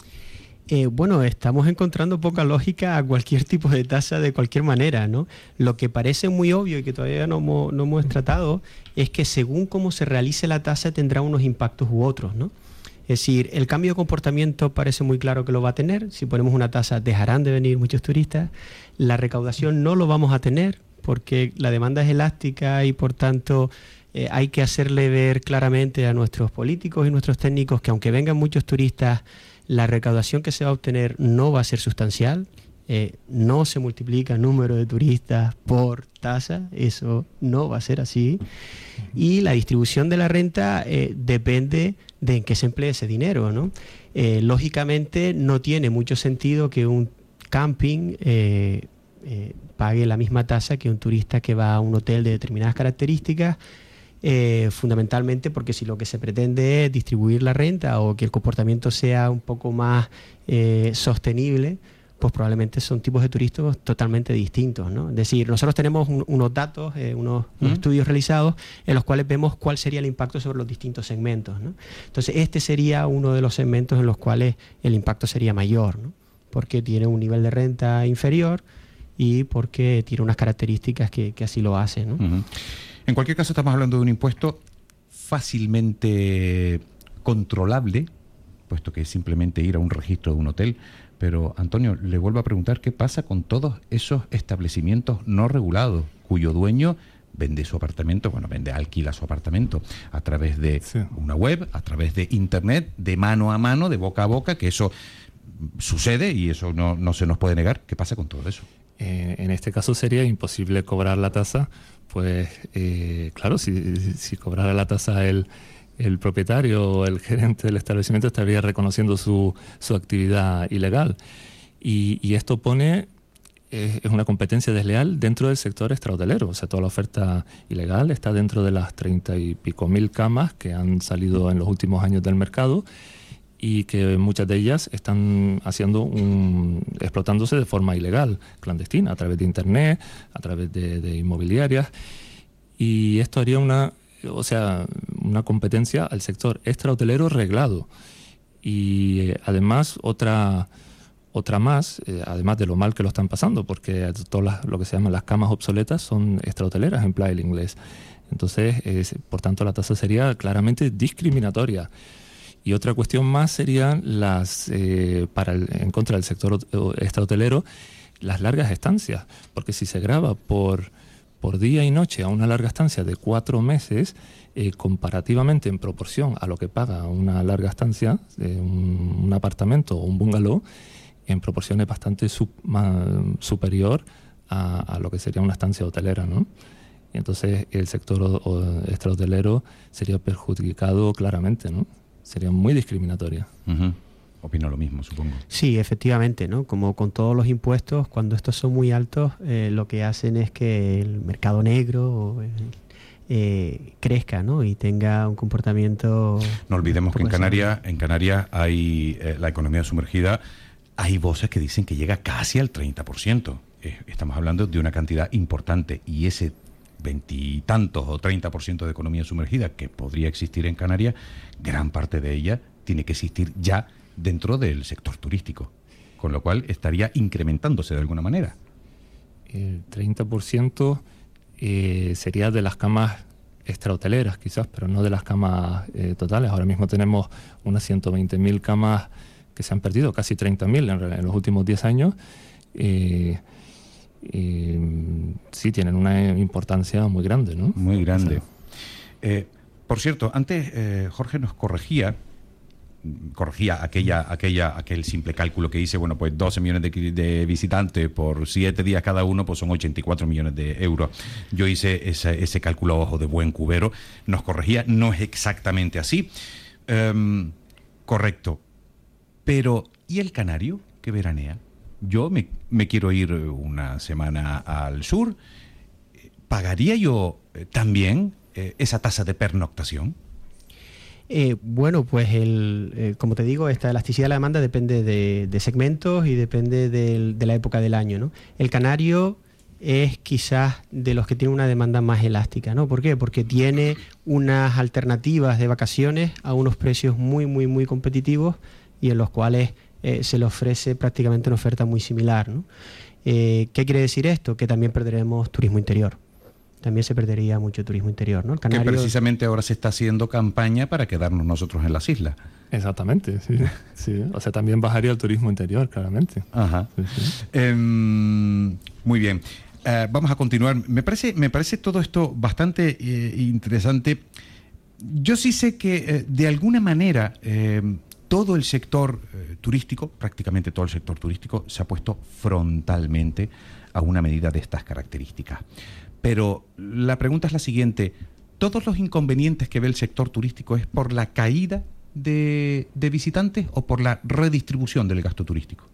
Eh, bueno, estamos encontrando poca lógica a cualquier tipo de tasa de cualquier manera, ¿no? Lo que parece muy obvio y que todavía no hemos, no hemos tratado es que según cómo se realice la tasa tendrá unos impactos u otros, ¿no? Es decir, el cambio de comportamiento parece muy claro que lo va a tener. Si ponemos una tasa dejarán de venir muchos turistas. La recaudación no lo vamos a tener porque la demanda es elástica y por tanto eh, hay que hacerle ver claramente a nuestros políticos y nuestros técnicos que aunque vengan muchos turistas, la recaudación que se va a obtener no va a ser sustancial, eh, no se multiplica el número de turistas por tasa, eso no va a ser así, y la distribución de la renta eh, depende de en qué se emplee ese dinero, ¿no? Eh, lógicamente no tiene mucho sentido que un camping eh, eh, pague la misma tasa que un turista que va a un hotel de determinadas características, Eh, fundamentalmente porque si lo que se pretende es distribuir la renta o que el comportamiento sea un poco más eh, sostenible, pues probablemente son tipos de turistas totalmente distintos, ¿no? Es decir, nosotros tenemos un, unos datos, eh, unos, unos uh-huh. estudios realizados en los cuales vemos cuál sería el impacto sobre los distintos segmentos, ¿no? Entonces este sería uno de los segmentos en los cuales el impacto sería mayor, ¿no? Porque tiene un nivel de renta inferior y porque tiene unas características que, que así lo hacen, ¿no? Uh-huh. En cualquier caso, estamos hablando de un impuesto fácilmente controlable, puesto que es simplemente ir a un registro de un hotel. Pero, Antonio, le vuelvo a preguntar qué pasa con todos esos establecimientos no regulados, cuyo dueño vende su apartamento, bueno, vende, alquila su apartamento a través de sí. una web, a través de internet, de mano a mano, de boca a boca, que eso sucede y eso no, no se nos puede negar. ¿Qué pasa con todo eso? Eh, en este caso sería imposible cobrar la tasa. Pues eh, claro, si, si cobrara la tasa el, el propietario o el gerente del establecimiento estaría reconociendo su, su actividad ilegal. Y, y esto pone, eh, es una competencia desleal dentro del sector extrahotelero. O sea, toda la oferta ilegal está dentro de las treinta y pico mil camas que han salido en los últimos años del mercado y que muchas de ellas están haciendo un, explotándose de forma ilegal, clandestina, a través de internet, a través de, de inmobiliarias, y esto haría una, o sea, una competencia al sector extrahotelero reglado. Y eh, además otra otra más, eh, además de lo mal que lo están pasando, porque todas las, lo que se llaman las camas obsoletas son extrahoteleras, en playa el inglés. Entonces, eh, por tanto, la tasa sería claramente discriminatoria. Y otra cuestión más serían las, eh, para el, en contra del sector extrahotelero, las largas estancias, porque si se graba por, por día y noche a una larga estancia de cuatro meses, eh, comparativamente en proporción a lo que paga una larga estancia, eh, un, un apartamento o un bungalow, en proporción es bastante sub, más, superior a, a lo que sería una estancia hotelera, ¿no? Y entonces el sector o, o extrahotelero sería perjudicado claramente, ¿no? Sería muy discriminatoria. Uh-huh. Opino lo mismo, supongo. Sí, efectivamente, ¿no? Como con todos los impuestos, cuando estos son muy altos, eh, lo que hacen es que el mercado negro eh, crezca, ¿no? Y tenga un comportamiento... No olvidemos que en Canarias, en Canarias hay eh, la economía sumergida, hay voces que dicen que llega casi al treinta por ciento. Eh, estamos hablando de una cantidad importante, y ese veintitantos o treinta por ciento de economía sumergida que podría existir en Canarias, gran parte de ella tiene que existir ya dentro del sector turístico, con lo cual estaría incrementándose de alguna manera. El treinta por ciento eh, sería de las camas extrahoteleras quizás, pero no de las camas eh, totales. Ahora mismo tenemos unas ciento veinte mil camas que se han perdido, casi treinta mil en, en los últimos diez años. Eh, eh, sí, tienen una importancia muy grande, ¿no? Muy grande. O sea, eh, por cierto, antes eh, Jorge nos corregía corregía aquella, aquella, aquel simple cálculo que hice, bueno, pues doce millones de, de visitantes por siete días cada uno, pues son ochenta y cuatro millones de euros. Yo hice ese, ese cálculo a ojo de buen cubero, nos corregía, no es exactamente así. Um, correcto. Pero, ¿y el canario que veranea? Yo me, me quiero ir una semana al sur, ¿pagaría yo eh, también eh, esa tasa de pernoctación? Eh, bueno, pues el, eh, como te digo, esta elasticidad de la demanda depende de, de segmentos y depende del, de la época del año, ¿no? El canario es quizás de los que tiene una demanda más elástica, ¿no? ¿Por qué? Porque tiene unas alternativas de vacaciones a unos precios muy, muy, muy competitivos y en los cuales eh, se le ofrece prácticamente una oferta muy similar, ¿no? Eh, ¿Qué quiere decir esto? Que también perderemos turismo interior. También se perdería mucho turismo interior, ¿no? El canario... Que precisamente ahora se está haciendo campaña para quedarnos nosotros en las islas. Exactamente, sí. sí. O sea, también bajaría el turismo interior, claramente. Ajá. Sí, sí. Eh, muy bien. Uh, vamos a continuar. Me parece, me parece todo esto bastante eh, interesante. Yo sí sé que, eh, de alguna manera, eh, todo el sector eh, turístico, prácticamente todo el sector turístico, se ha puesto frontalmente a una medida de estas características. Pero la pregunta es la siguiente: ¿todos los inconvenientes que ve el sector turístico es por la caída de, de visitantes o por la redistribución del gasto turístico?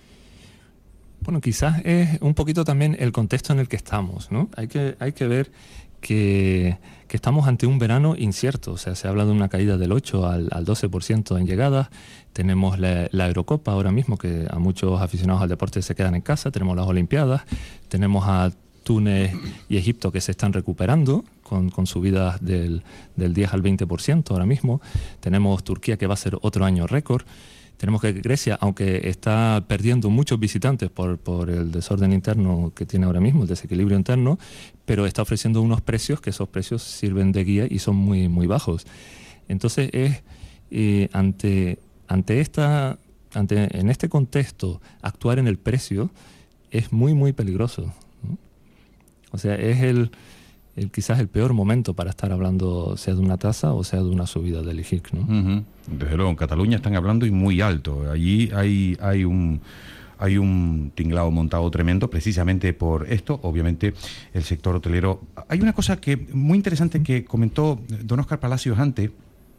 Bueno, quizás es un poquito también el contexto en el que estamos, ¿no? Hay que, hay que ver que, que estamos ante un verano incierto. O sea, se habla de una caída del ocho al, al doce por ciento en llegadas. Tenemos la, la Eurocopa ahora mismo, que a muchos aficionados al deporte se quedan en casa. Tenemos las Olimpiadas. Tenemos a Túnez y Egipto que se están recuperando con, con subidas del, del diez al veinte por ciento ahora mismo. Tenemos Turquía, que va a ser otro año récord. Tenemos que Grecia, aunque está perdiendo muchos visitantes por, por el desorden interno que tiene ahora mismo, el desequilibrio interno, pero está ofreciendo unos precios que esos precios sirven de guía y son muy, muy bajos. Entonces es eh, ante, ante esta, ante, en este contexto, actuar en el precio es muy, muy peligroso, ¿no? O sea, es el, el quizás el peor momento para estar hablando, sea de una tasa o sea de una subida del I G I C, ¿no? Uh-huh. Desde luego, en Cataluña están hablando y muy alto. Allí hay, hay un hay un tinglao montado tremendo precisamente por esto. Obviamente, el sector hotelero. Hay una cosa que muy interesante que comentó don Óscar Palacios antes.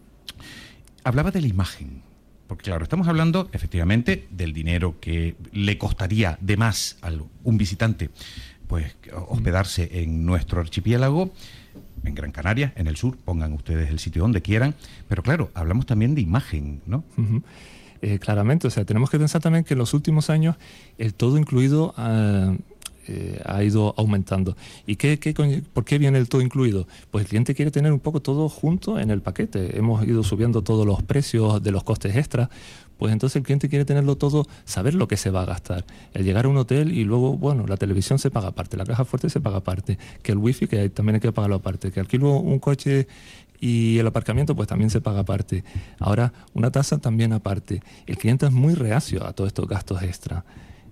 Hablaba de la imagen. Porque claro, estamos hablando efectivamente del dinero que le costaría de más a un visitante pues hospedarse en nuestro archipiélago, en Gran Canaria, en el sur, pongan ustedes el sitio donde quieran, pero claro, hablamos también de imagen, ¿no? Uh-huh. Eh, claramente, o sea, tenemos que pensar también que en los últimos años el todo incluido uh, eh, ha ido aumentando. ¿Y qué, qué, por qué viene el todo incluido? Pues el cliente quiere tener un poco todo junto en el paquete. Hemos ido subiendo todos los precios de los costes extras. Pues entonces el cliente quiere tenerlo todo, saber lo que se va a gastar. El llegar a un hotel y luego, bueno, la televisión se paga aparte, la caja fuerte se paga aparte, que el wifi, que también hay que pagarlo aparte, que alquilo un coche y el aparcamiento, pues también se paga aparte. Ahora, una tasa también aparte. El cliente es muy reacio a todos estos gastos extra.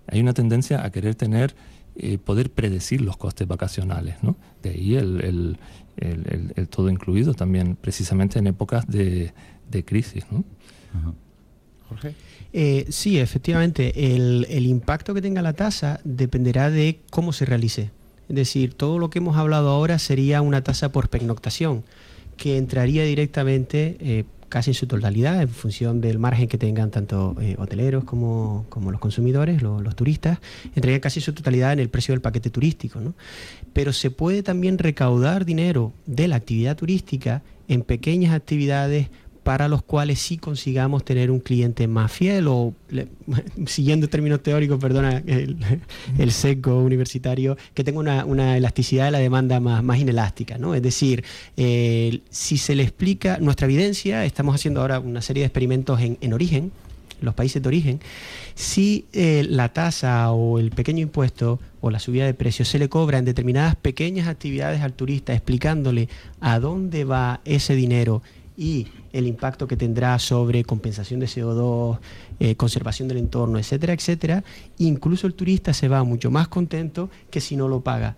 hay una tendencia a querer tener, eh, poder predecir los costes vacacionales, ¿no? De ahí el, el, el, el, el todo incluido también, precisamente en épocas de, de crisis, ¿no? Ajá. Jorge. Eh, sí, efectivamente, el, el impacto que tenga la tasa dependerá de cómo se realice. Es decir, todo lo que hemos hablado ahora sería una tasa por pernoctación, que entraría directamente eh, casi en su totalidad en función del margen que tengan tanto eh, hoteleros como, como los consumidores, lo, los turistas, entraría casi en su totalidad en el precio del paquete turístico, ¿no? Pero se puede también recaudar dinero de la actividad turística en pequeñas actividades para los cuales sí consigamos tener un cliente más fiel o, le, siguiendo términos teóricos, perdona el, el sesgo universitario, que tenga una, una elasticidad de la demanda más, más inelástica, ¿no? Es decir, eh, si se le explica nuestra evidencia, estamos haciendo ahora una serie de experimentos en, en origen, los países de origen, si eh, la tasa o el pequeño impuesto o la subida de precios se le cobra en determinadas pequeñas actividades al turista, explicándole a dónde va ese dinero y el impacto que tendrá sobre compensación de C O dos, eh, conservación del entorno, etcétera, etcétera, incluso el turista se va mucho más contento que si no lo paga.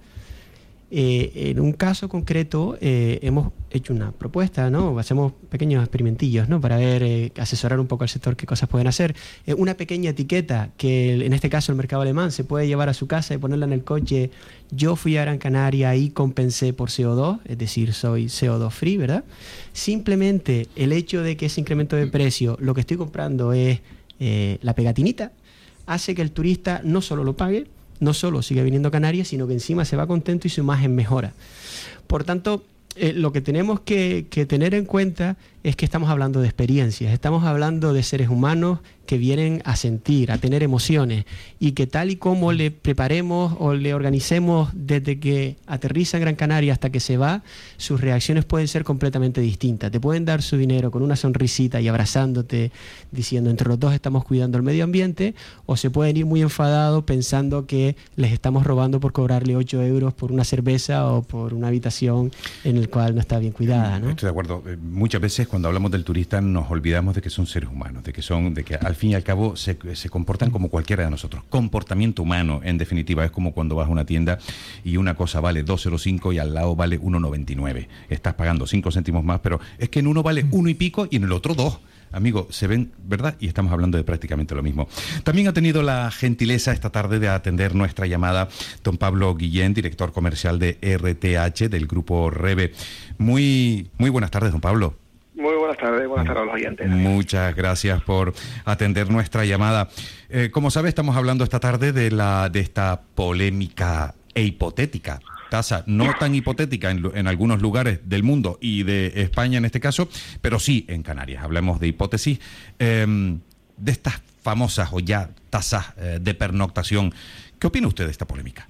Eh, en un caso concreto eh, hemos hecho una propuesta, ¿no? Hacemos pequeños experimentillos, ¿no? Para ver, eh, asesorar un poco al sector qué cosas pueden hacer. Eh, una pequeña etiqueta que el, en este caso el mercado alemán se puede llevar a su casa y ponerla en el coche. Yo fui a Gran Canaria y compensé por C O dos, es decir, soy C O dos free, ¿verdad? Simplemente el hecho de que ese incremento de precio, lo que estoy comprando es eh, la pegatinita, hace que el turista no solo lo pague, no solo sigue viniendo a Canarias, sino que encima se va contento y su imagen mejora. Por tanto, eh, lo que tenemos que, que tener en cuenta es que estamos hablando de experiencias, estamos hablando de seres humanos que vienen a sentir, a tener emociones, y que tal y como le preparemos o le organicemos desde que aterriza en Gran Canaria hasta que se va, sus reacciones pueden ser completamente distintas. Te pueden dar su dinero con una sonrisita y abrazándote, diciendo entre los dos estamos cuidando el medio ambiente, o se pueden ir muy enfadados pensando que les estamos robando por cobrarle ocho euros por una cerveza o por una habitación en el cual no está bien cuidada, ¿no? Estoy de acuerdo. Muchas veces cuando hablamos del turista nos olvidamos de que son seres humanos, de que son, de que al fin y al cabo se, se comportan como cualquiera de nosotros. Comportamiento humano, en definitiva, es como cuando vas a una tienda y una cosa vale dos coma cero cinco y al lado vale uno coma noventa y nueve. Estás pagando cinco céntimos más, pero es que en uno vale uno y pico y en el otro dos. Amigo, se ven, ¿verdad? Y estamos hablando de prácticamente lo mismo. También ha tenido la gentileza esta tarde de atender nuestra llamada don Pablo Guillén, director comercial de R T H, del grupo REVE. Muy, muy buenas tardes, don Pablo. Muy buenas tardes, buenas tardes a los oyentes. Muchas gracias por atender nuestra llamada. Eh, como sabe, estamos hablando esta tarde de la de esta polémica e hipotética tasa, no tan hipotética en, en algunos lugares del mundo y de España en este caso, pero sí en Canarias. Hablemos de hipótesis, eh, de estas famosas o ya tasas eh, de pernoctación. ¿Qué opina usted de esta polémica?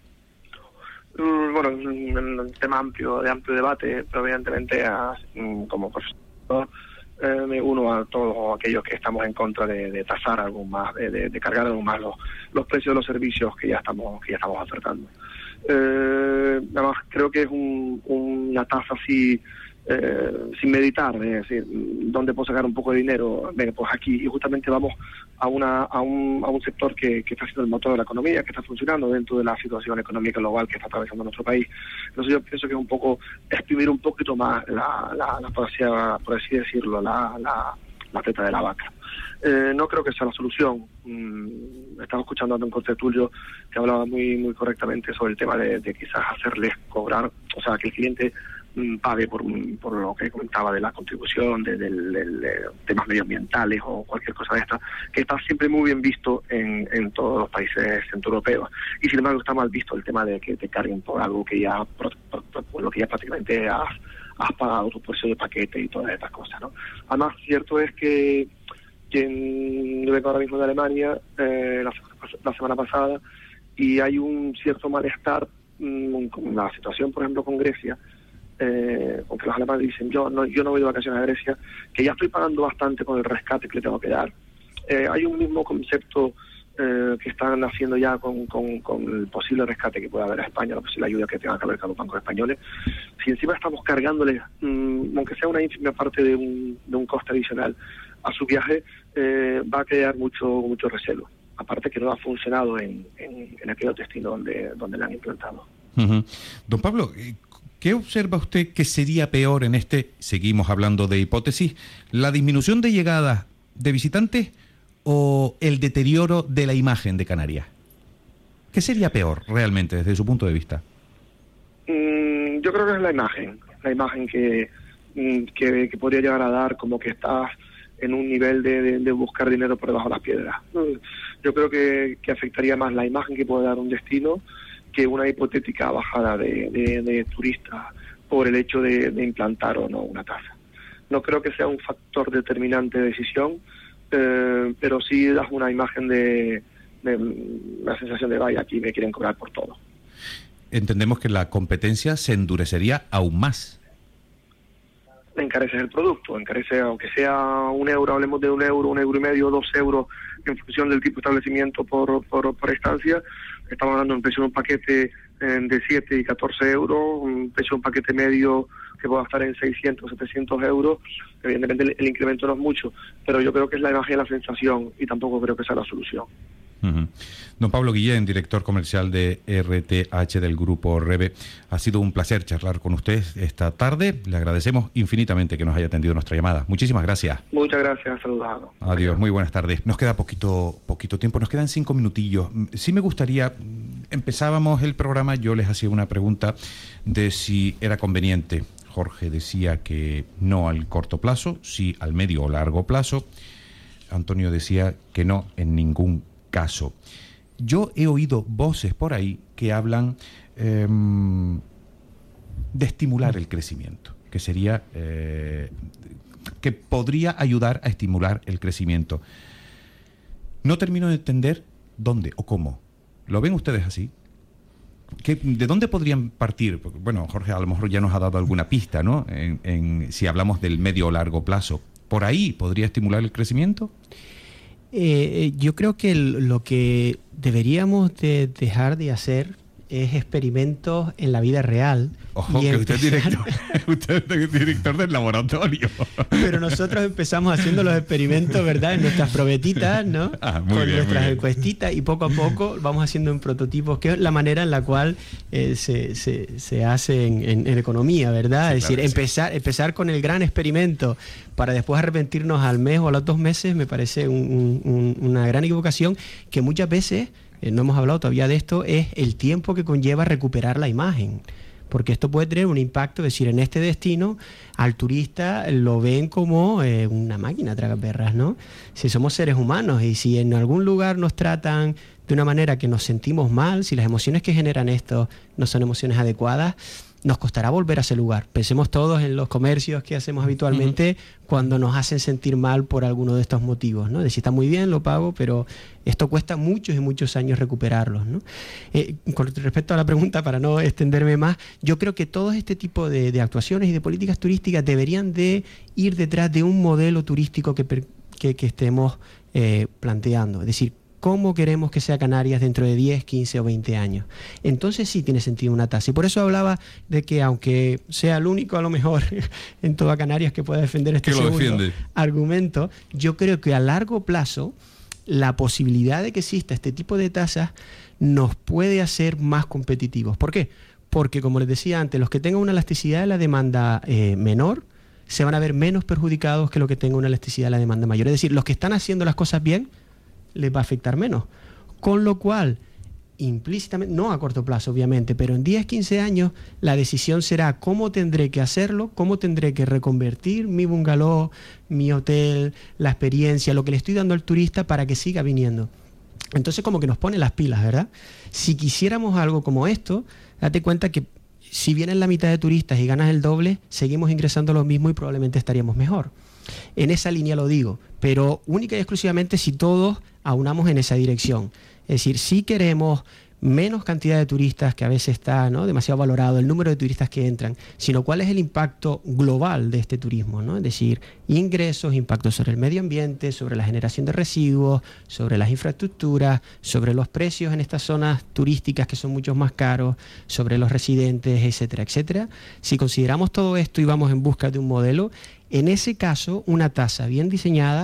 Bueno, es un tema amplio, de amplio debate, pero evidentemente a, como profesor eh, me uno a todos aquellos que estamos en contra de, de tasar algo más, de, de, de cargar algo más los, los precios de los servicios que ya estamos que ya estamos ofertando. Eh, además creo que es un, una tasa así eh, sin meditar, es decir, ¿dónde puedo sacar un poco de dinero? Venga, pues aquí, y justamente vamos a una a un, a un sector que, que está siendo el motor de la economía, que está funcionando dentro de la situación económica global que está atravesando nuestro país. Entonces yo pienso que es un poco exprimir un poquito más la, la, la por, así, por así decirlo, la, la, la teta de la vaca. Eh, no creo que sea la solución. Mm, estaba escuchando a don Contertulio que hablaba muy muy correctamente sobre el tema de, de quizás hacerles cobrar, o sea, que el cliente mm, pague por, por lo que comentaba de la contribución, de, de, de, de temas medioambientales o cualquier cosa de esta, que está siempre muy bien visto en, en todos los países centroeuropeos. Y sin embargo está mal visto el tema de que te carguen por algo que ya, por, por, por lo que ya prácticamente has, has pagado tu precio de paquete y todas estas cosas, ¿no? Además, cierto es que quien yo vengo ahora mismo de Alemania eh, la, la semana pasada, y hay un cierto malestar mmm, con la situación, por ejemplo, con Grecia, eh, aunque los alemanes dicen yo no yo no voy de vacaciones a Grecia, que ya estoy pagando bastante con el rescate que le tengo que dar. Eh, hay un mismo concepto eh, que están haciendo ya con, con, con el posible rescate que pueda haber a España, la posible ayuda que tengan que haber con los bancos españoles. Si encima estamos cargándoles, mmm, aunque sea una ínfima parte de un, de un coste adicional a su viaje, eh, va a crear mucho mucho recelo. aparte que no ha funcionado en, en, en aquellos destinos donde, donde la han implantado. Uh-huh. Don Pablo, ¿qué observa usted que sería peor en este, seguimos hablando de hipótesis, la disminución de llegadas de visitantes o el deterioro de la imagen de Canarias? ¿Qué sería peor realmente desde su punto de vista? Mm, yo creo que es la imagen, la imagen que, que, que podría llegar a dar como que estás en un nivel de, de, de buscar dinero por debajo de las piedras. Yo creo que, que afectaría más la imagen que puede dar un destino que una hipotética bajada de, de, de turistas por el hecho de, de implantar o no una tasa. No creo que sea un factor determinante de decisión, eh, pero sí das una imagen de, de la sensación de vaya, aquí me quieren cobrar por todo. Entendemos que la competencia se endurecería aún más. Encarece el producto, encarece, aunque sea un euro, hablemos de un euro, un euro y medio, dos euros, en función del tipo de establecimiento por, por, por estancia. Estamos hablando de un precio de un paquete eh, de siete y catorce euros, un precio de un paquete medio que pueda estar en seiscientos, setecientos euros. Evidentemente el, el incremento no es mucho, pero yo creo que es la imagen y la sensación, y tampoco creo que sea la solución. Uh-huh. Don Pablo Guillén, director comercial de R T H del Grupo Rebe, ha sido un placer charlar con usted esta tarde. Le agradecemos infinitamente que nos haya atendido nuestra llamada. Muchísimas gracias. Muchas gracias, saludos. Adiós, muy buenas tardes. Nos queda poquito, poquito tiempo, nos quedan cinco minutillos. Sí me gustaría, empezábamos el programa, yo les hacía una pregunta de si era conveniente. Jorge decía que no al corto plazo, sí al medio o largo plazo. Antonio decía que no en ningún caso. Yo he oído voces por ahí que hablan eh, de estimular el crecimiento, que sería eh, que podría ayudar a estimular el crecimiento. No termino de entender dónde o cómo. ¿Lo ven ustedes así? ¿Qué, ¿De dónde podrían partir? Porque, bueno, Jorge a lo mejor ya nos ha dado alguna pista, ¿no? En, en, si hablamos del medio o largo plazo. ¿Por ahí podría estimular el crecimiento? Eh, yo creo que el, lo que deberíamos de dejar de hacer es experimentos en la vida real. Ojo, que usted es, director, usted es director del laboratorio. Pero nosotros empezamos haciendo los experimentos, ¿verdad? En nuestras probetitas, ¿no? Ah, muy Con bien, nuestras muy bien. encuestitas, y poco a poco vamos haciendo en prototipos, que es la manera en la cual eh, se, se, se hace en, en, en economía, ¿verdad? Sí, es decir, claro, empezar, sí. empezar con el gran experimento para después arrepentirnos al mes o a los dos meses me parece un, un, una gran equivocación que muchas veces... no hemos hablado todavía de esto, es el tiempo que conlleva recuperar la imagen. Porque esto puede tener un impacto, es decir, en este destino al turista lo ven como eh, una máquina tragaperras, ¿no? Si somos seres humanos y si en algún lugar nos tratan de una manera que nos sentimos mal, si las emociones que generan esto no son emociones adecuadas, nos costará volver a ese lugar. Pensemos todos en los comercios que hacemos habitualmente uh-huh. cuando nos hacen sentir mal por alguno de estos motivos, ¿no? Es decir, está muy bien, lo pago, pero esto cuesta muchos y muchos años recuperarlos, ¿no? Eh, con respecto a la pregunta, para no extenderme más, yo creo que todo este tipo de, de actuaciones y de políticas turísticas deberían de ir detrás de un modelo turístico que, que, que estemos eh, planteando. Es decir, ¿cómo queremos que sea Canarias dentro de diez, quince o veinte años? Entonces sí tiene sentido una tasa. Y por eso hablaba de que, aunque sea el único a lo mejor en toda Canarias que pueda defender este segundo defiende? argumento, yo creo que a largo plazo la posibilidad de que exista este tipo de tasas nos puede hacer más competitivos. ¿Por qué? Porque, como les decía antes, los que tengan una elasticidad de la demanda eh, menor se van a ver menos perjudicados que los que tengan una elasticidad de la demanda mayor. Es decir, los que están haciendo las cosas bien les va a afectar menos. Con lo cual, implícitamente, no a corto plazo obviamente, pero en diez, quince años la decisión será cómo tendré que hacerlo, cómo tendré que reconvertir mi bungalow, mi hotel, la experiencia, lo que le estoy dando al turista para que siga viniendo. Entonces como que nos pone las pilas, ¿verdad? Si quisiéramos algo como esto, date cuenta que si vienen la mitad de turistas y ganas el doble, seguimos ingresando lo mismo y probablemente estaríamos mejor. En esa línea lo digo, pero única y exclusivamente si todos aunamos en esa dirección. Es decir, si queremos menos cantidad de turistas, que a veces está, ¿no?, demasiado valorado el número de turistas que entran, sino cuál es el impacto global de este turismo, ¿no? Es decir, ingresos, impactos sobre el medio ambiente, sobre la generación de residuos, sobre las infraestructuras, sobre los precios en estas zonas turísticas que son mucho más caros, sobre los residentes, etcétera, etcétera. Si consideramos todo esto y vamos en busca de un modelo, en ese caso una tasa bien diseñada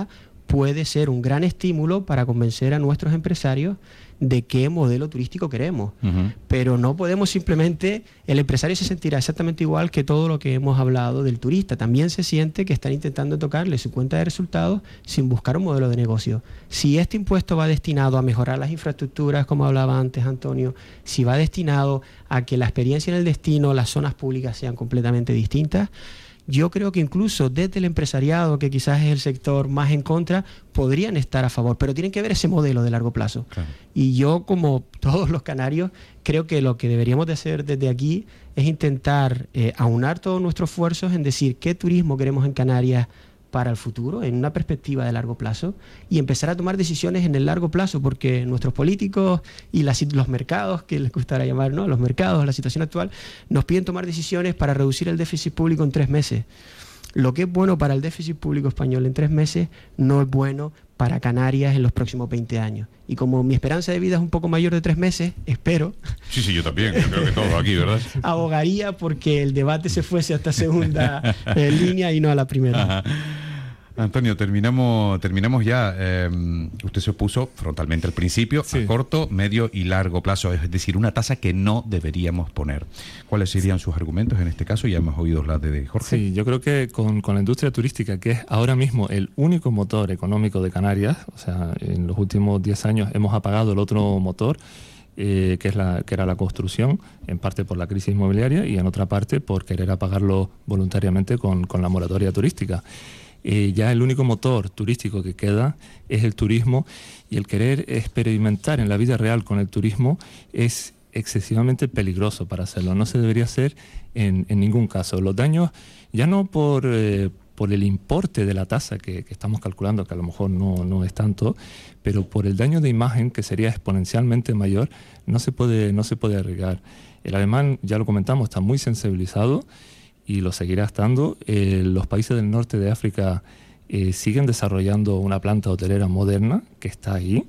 puede ser un gran estímulo para convencer a nuestros empresarios de qué modelo turístico queremos. Uh-huh. Pero no podemos simplemente, el empresario se sentirá exactamente igual que todo lo que hemos hablado del turista. También se siente que están intentando tocarle su cuenta de resultados sin buscar un modelo de negocio. Si este impuesto va destinado a mejorar las infraestructuras, como hablaba antes Antonio, si va destinado a que la experiencia en el destino, las zonas públicas sean completamente distintas, yo creo que incluso desde el empresariado, que quizás es el sector más en contra, podrían estar a favor, pero tienen que ver ese modelo de largo plazo. Claro. Y yo, como todos los canarios, creo que lo que deberíamos de hacer desde aquí es intentar eh, aunar todos nuestros esfuerzos en decir qué turismo queremos en Canarias para el futuro, en una perspectiva de largo plazo, y empezar a tomar decisiones en el largo plazo, porque nuestros políticos y las, los mercados, que les gustará llamar, ¿no? Los mercados, la situación actual, nos piden tomar decisiones para reducir el déficit público en tres meses. Lo que es bueno para el déficit público español en tres meses no es bueno para Canarias en los próximos veinte años. Y como mi esperanza de vida es un poco mayor de tres meses, espero... Sí, sí, yo también, yo creo que todo aquí, ¿verdad? Abogaría porque el debate se fuese a esta segunda eh, línea y no a la primera. Ajá. Antonio, terminamos terminamos ya. Eh, usted se opuso frontalmente al principio, sí, a corto, medio y largo plazo, es decir, una tasa que no deberíamos poner. ¿Cuáles serían sus argumentos en este caso? Ya hemos oído las de Jorge. Sí, yo creo que con, con la industria turística, que es ahora mismo el único motor económico de Canarias, o sea, en los últimos diez años hemos apagado el otro motor, eh, que, es la, que era la construcción, en parte por la crisis inmobiliaria y en otra parte por querer apagarlo voluntariamente con, con la moratoria turística. Eh, ya el único motor turístico que queda es el turismo, y el querer experimentar en la vida real con el turismo es excesivamente peligroso para hacerlo. No se debería hacer en, en ningún caso. Los daños, ya no por, eh, por el importe de la tasa que, que estamos calculando, que a lo mejor no, no es tanto, pero por el daño de imagen, que sería exponencialmente mayor, no se puede, no se puede arriesgar. El alemán, ya lo comentamos, está muy sensibilizado y lo seguirá estando. Eh, los países del norte de África eh, siguen desarrollando una planta hotelera moderna que está ahí.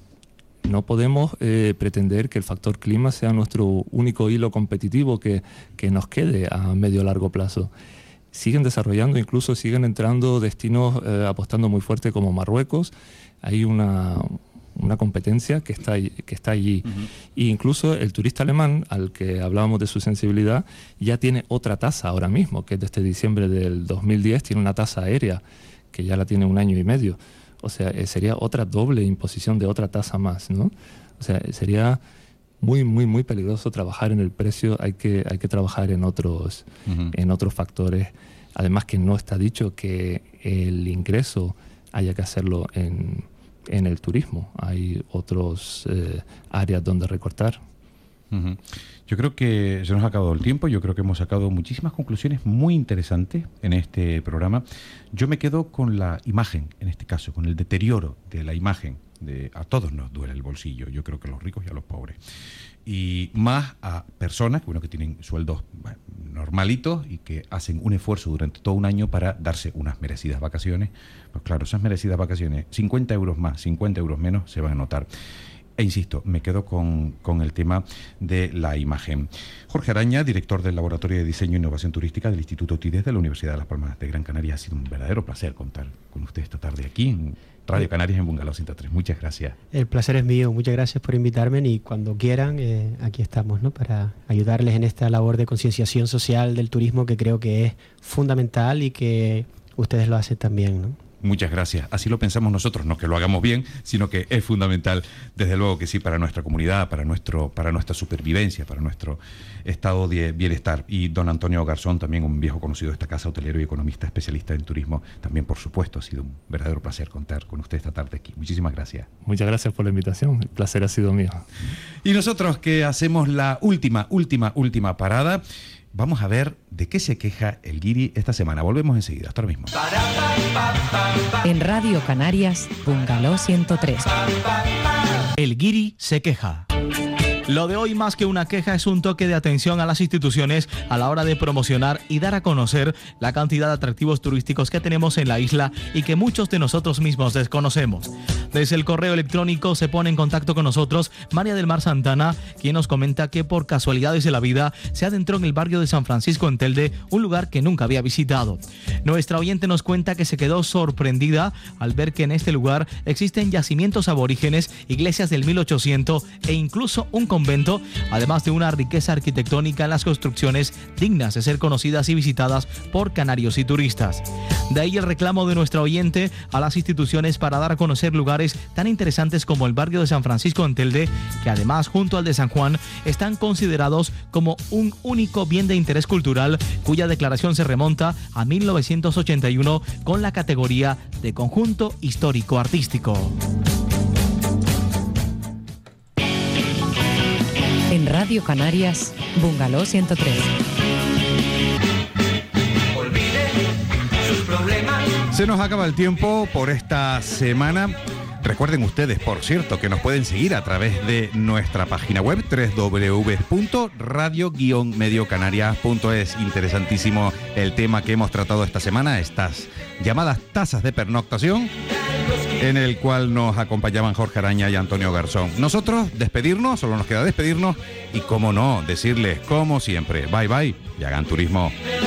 No podemos eh, pretender que el factor clima sea nuestro único hilo competitivo que, que nos quede a medio o largo plazo. Siguen desarrollando, incluso siguen entrando destinos eh, apostando muy fuerte como Marruecos. Hay una... una competencia que está, que está allí. Uh-huh. E incluso el turista alemán, al que hablábamos de su sensibilidad, ya tiene otra tasa ahora mismo, que desde diciembre del dos mil diez tiene una tasa aérea, que ya la tiene un año y medio. O sea, sería otra doble imposición de otra tasa más, ¿no? O sea, sería muy, muy, muy peligroso trabajar en el precio. Hay que, hay que trabajar en otros, uh-huh. en otros factores. Además que no está dicho que el ingreso haya que hacerlo en... en el turismo. Hay otros eh, áreas donde recortar. Uh-huh. Yo creo que se nos ha acabado el tiempo. Yo creo que hemos sacado muchísimas conclusiones muy interesantes en este programa. Yo me quedo con la imagen, en este caso, con el deterioro de la imagen. De, a todos nos duele el bolsillo, yo creo que a los ricos y a los pobres. Y más a personas que, bueno, que tienen sueldos bueno, normalitos y que hacen un esfuerzo durante todo un año para darse unas merecidas vacaciones. Pues claro, esas merecidas vacaciones, cincuenta euros más, cincuenta euros menos, se van a notar. E insisto, me quedo con, con el tema de la imagen. Jorge Araña, director del Laboratorio de Diseño e Innovación Turística del Instituto TIDES de la Universidad de Las Palmas de Gran Canaria. Ha sido un verdadero placer contar con usted esta tarde aquí en Radio Canarias en Bungalow ciento tres. Muchas gracias. El placer es mío. Muchas gracias por invitarme, y cuando quieran, eh, aquí estamos, ¿no? Para ayudarles en esta labor de concienciación social del turismo, que creo que es fundamental y que ustedes lo hacen también, ¿no? Muchas gracias. Así lo pensamos nosotros, no que lo hagamos bien, sino que es fundamental, desde luego que sí, para nuestra comunidad, para nuestro, para nuestra supervivencia, para nuestro estado de bienestar. Y don Antonio Garzón, también un viejo conocido de esta casa, hotelero y economista especialista en turismo, también, por supuesto, ha sido un verdadero placer contar con usted esta tarde aquí. Muchísimas gracias. Muchas gracias por la invitación. El placer ha sido mío. Y nosotros, que hacemos la última, última, última parada, vamos a ver de qué se queja el guiri esta semana. Volvemos enseguida. Hasta ahora mismo. En Radio Canarias, Bungalow ciento tres. El guiri se queja. Lo de hoy, más que una queja, es un toque de atención a las instituciones a la hora de promocionar y dar a conocer la cantidad de atractivos turísticos que tenemos en la isla y que muchos de nosotros mismos desconocemos. Desde el correo electrónico se pone en contacto con nosotros María del Mar Santana, quien nos comenta que por casualidades de la vida se adentró en el barrio de San Francisco en Telde, un lugar que nunca había visitado. Nuestra oyente nos cuenta que se quedó sorprendida al ver que en este lugar existen yacimientos aborígenes, iglesias del mil ochocientos e incluso un convento, además de una riqueza arquitectónica en las construcciones dignas de ser conocidas y visitadas por canarios y turistas. De ahí el reclamo de nuestra oyente a las instituciones para dar a conocer lugares tan interesantes como el barrio de San Francisco en Telde, que además junto al de San Juan están considerados como un único bien de interés cultural, cuya declaración se remonta a mil novecientos ochenta y uno con la categoría de conjunto histórico-artístico. En Radio Canarias, Bungalow ciento tres. Se nos acaba el tiempo por esta semana. Recuerden ustedes, por cierto, que nos pueden seguir a través de nuestra página web doble u doble u doble u punto radio guion medio canarias punto es. Interesantísimo el tema que hemos tratado esta semana, estas llamadas tasas de pernoctación, en el cual nos acompañaban Jorge Araña y Antonio Garzón. Nosotros despedirnos, solo nos queda despedirnos y, como no, decirles, como siempre, bye bye y hagan turismo.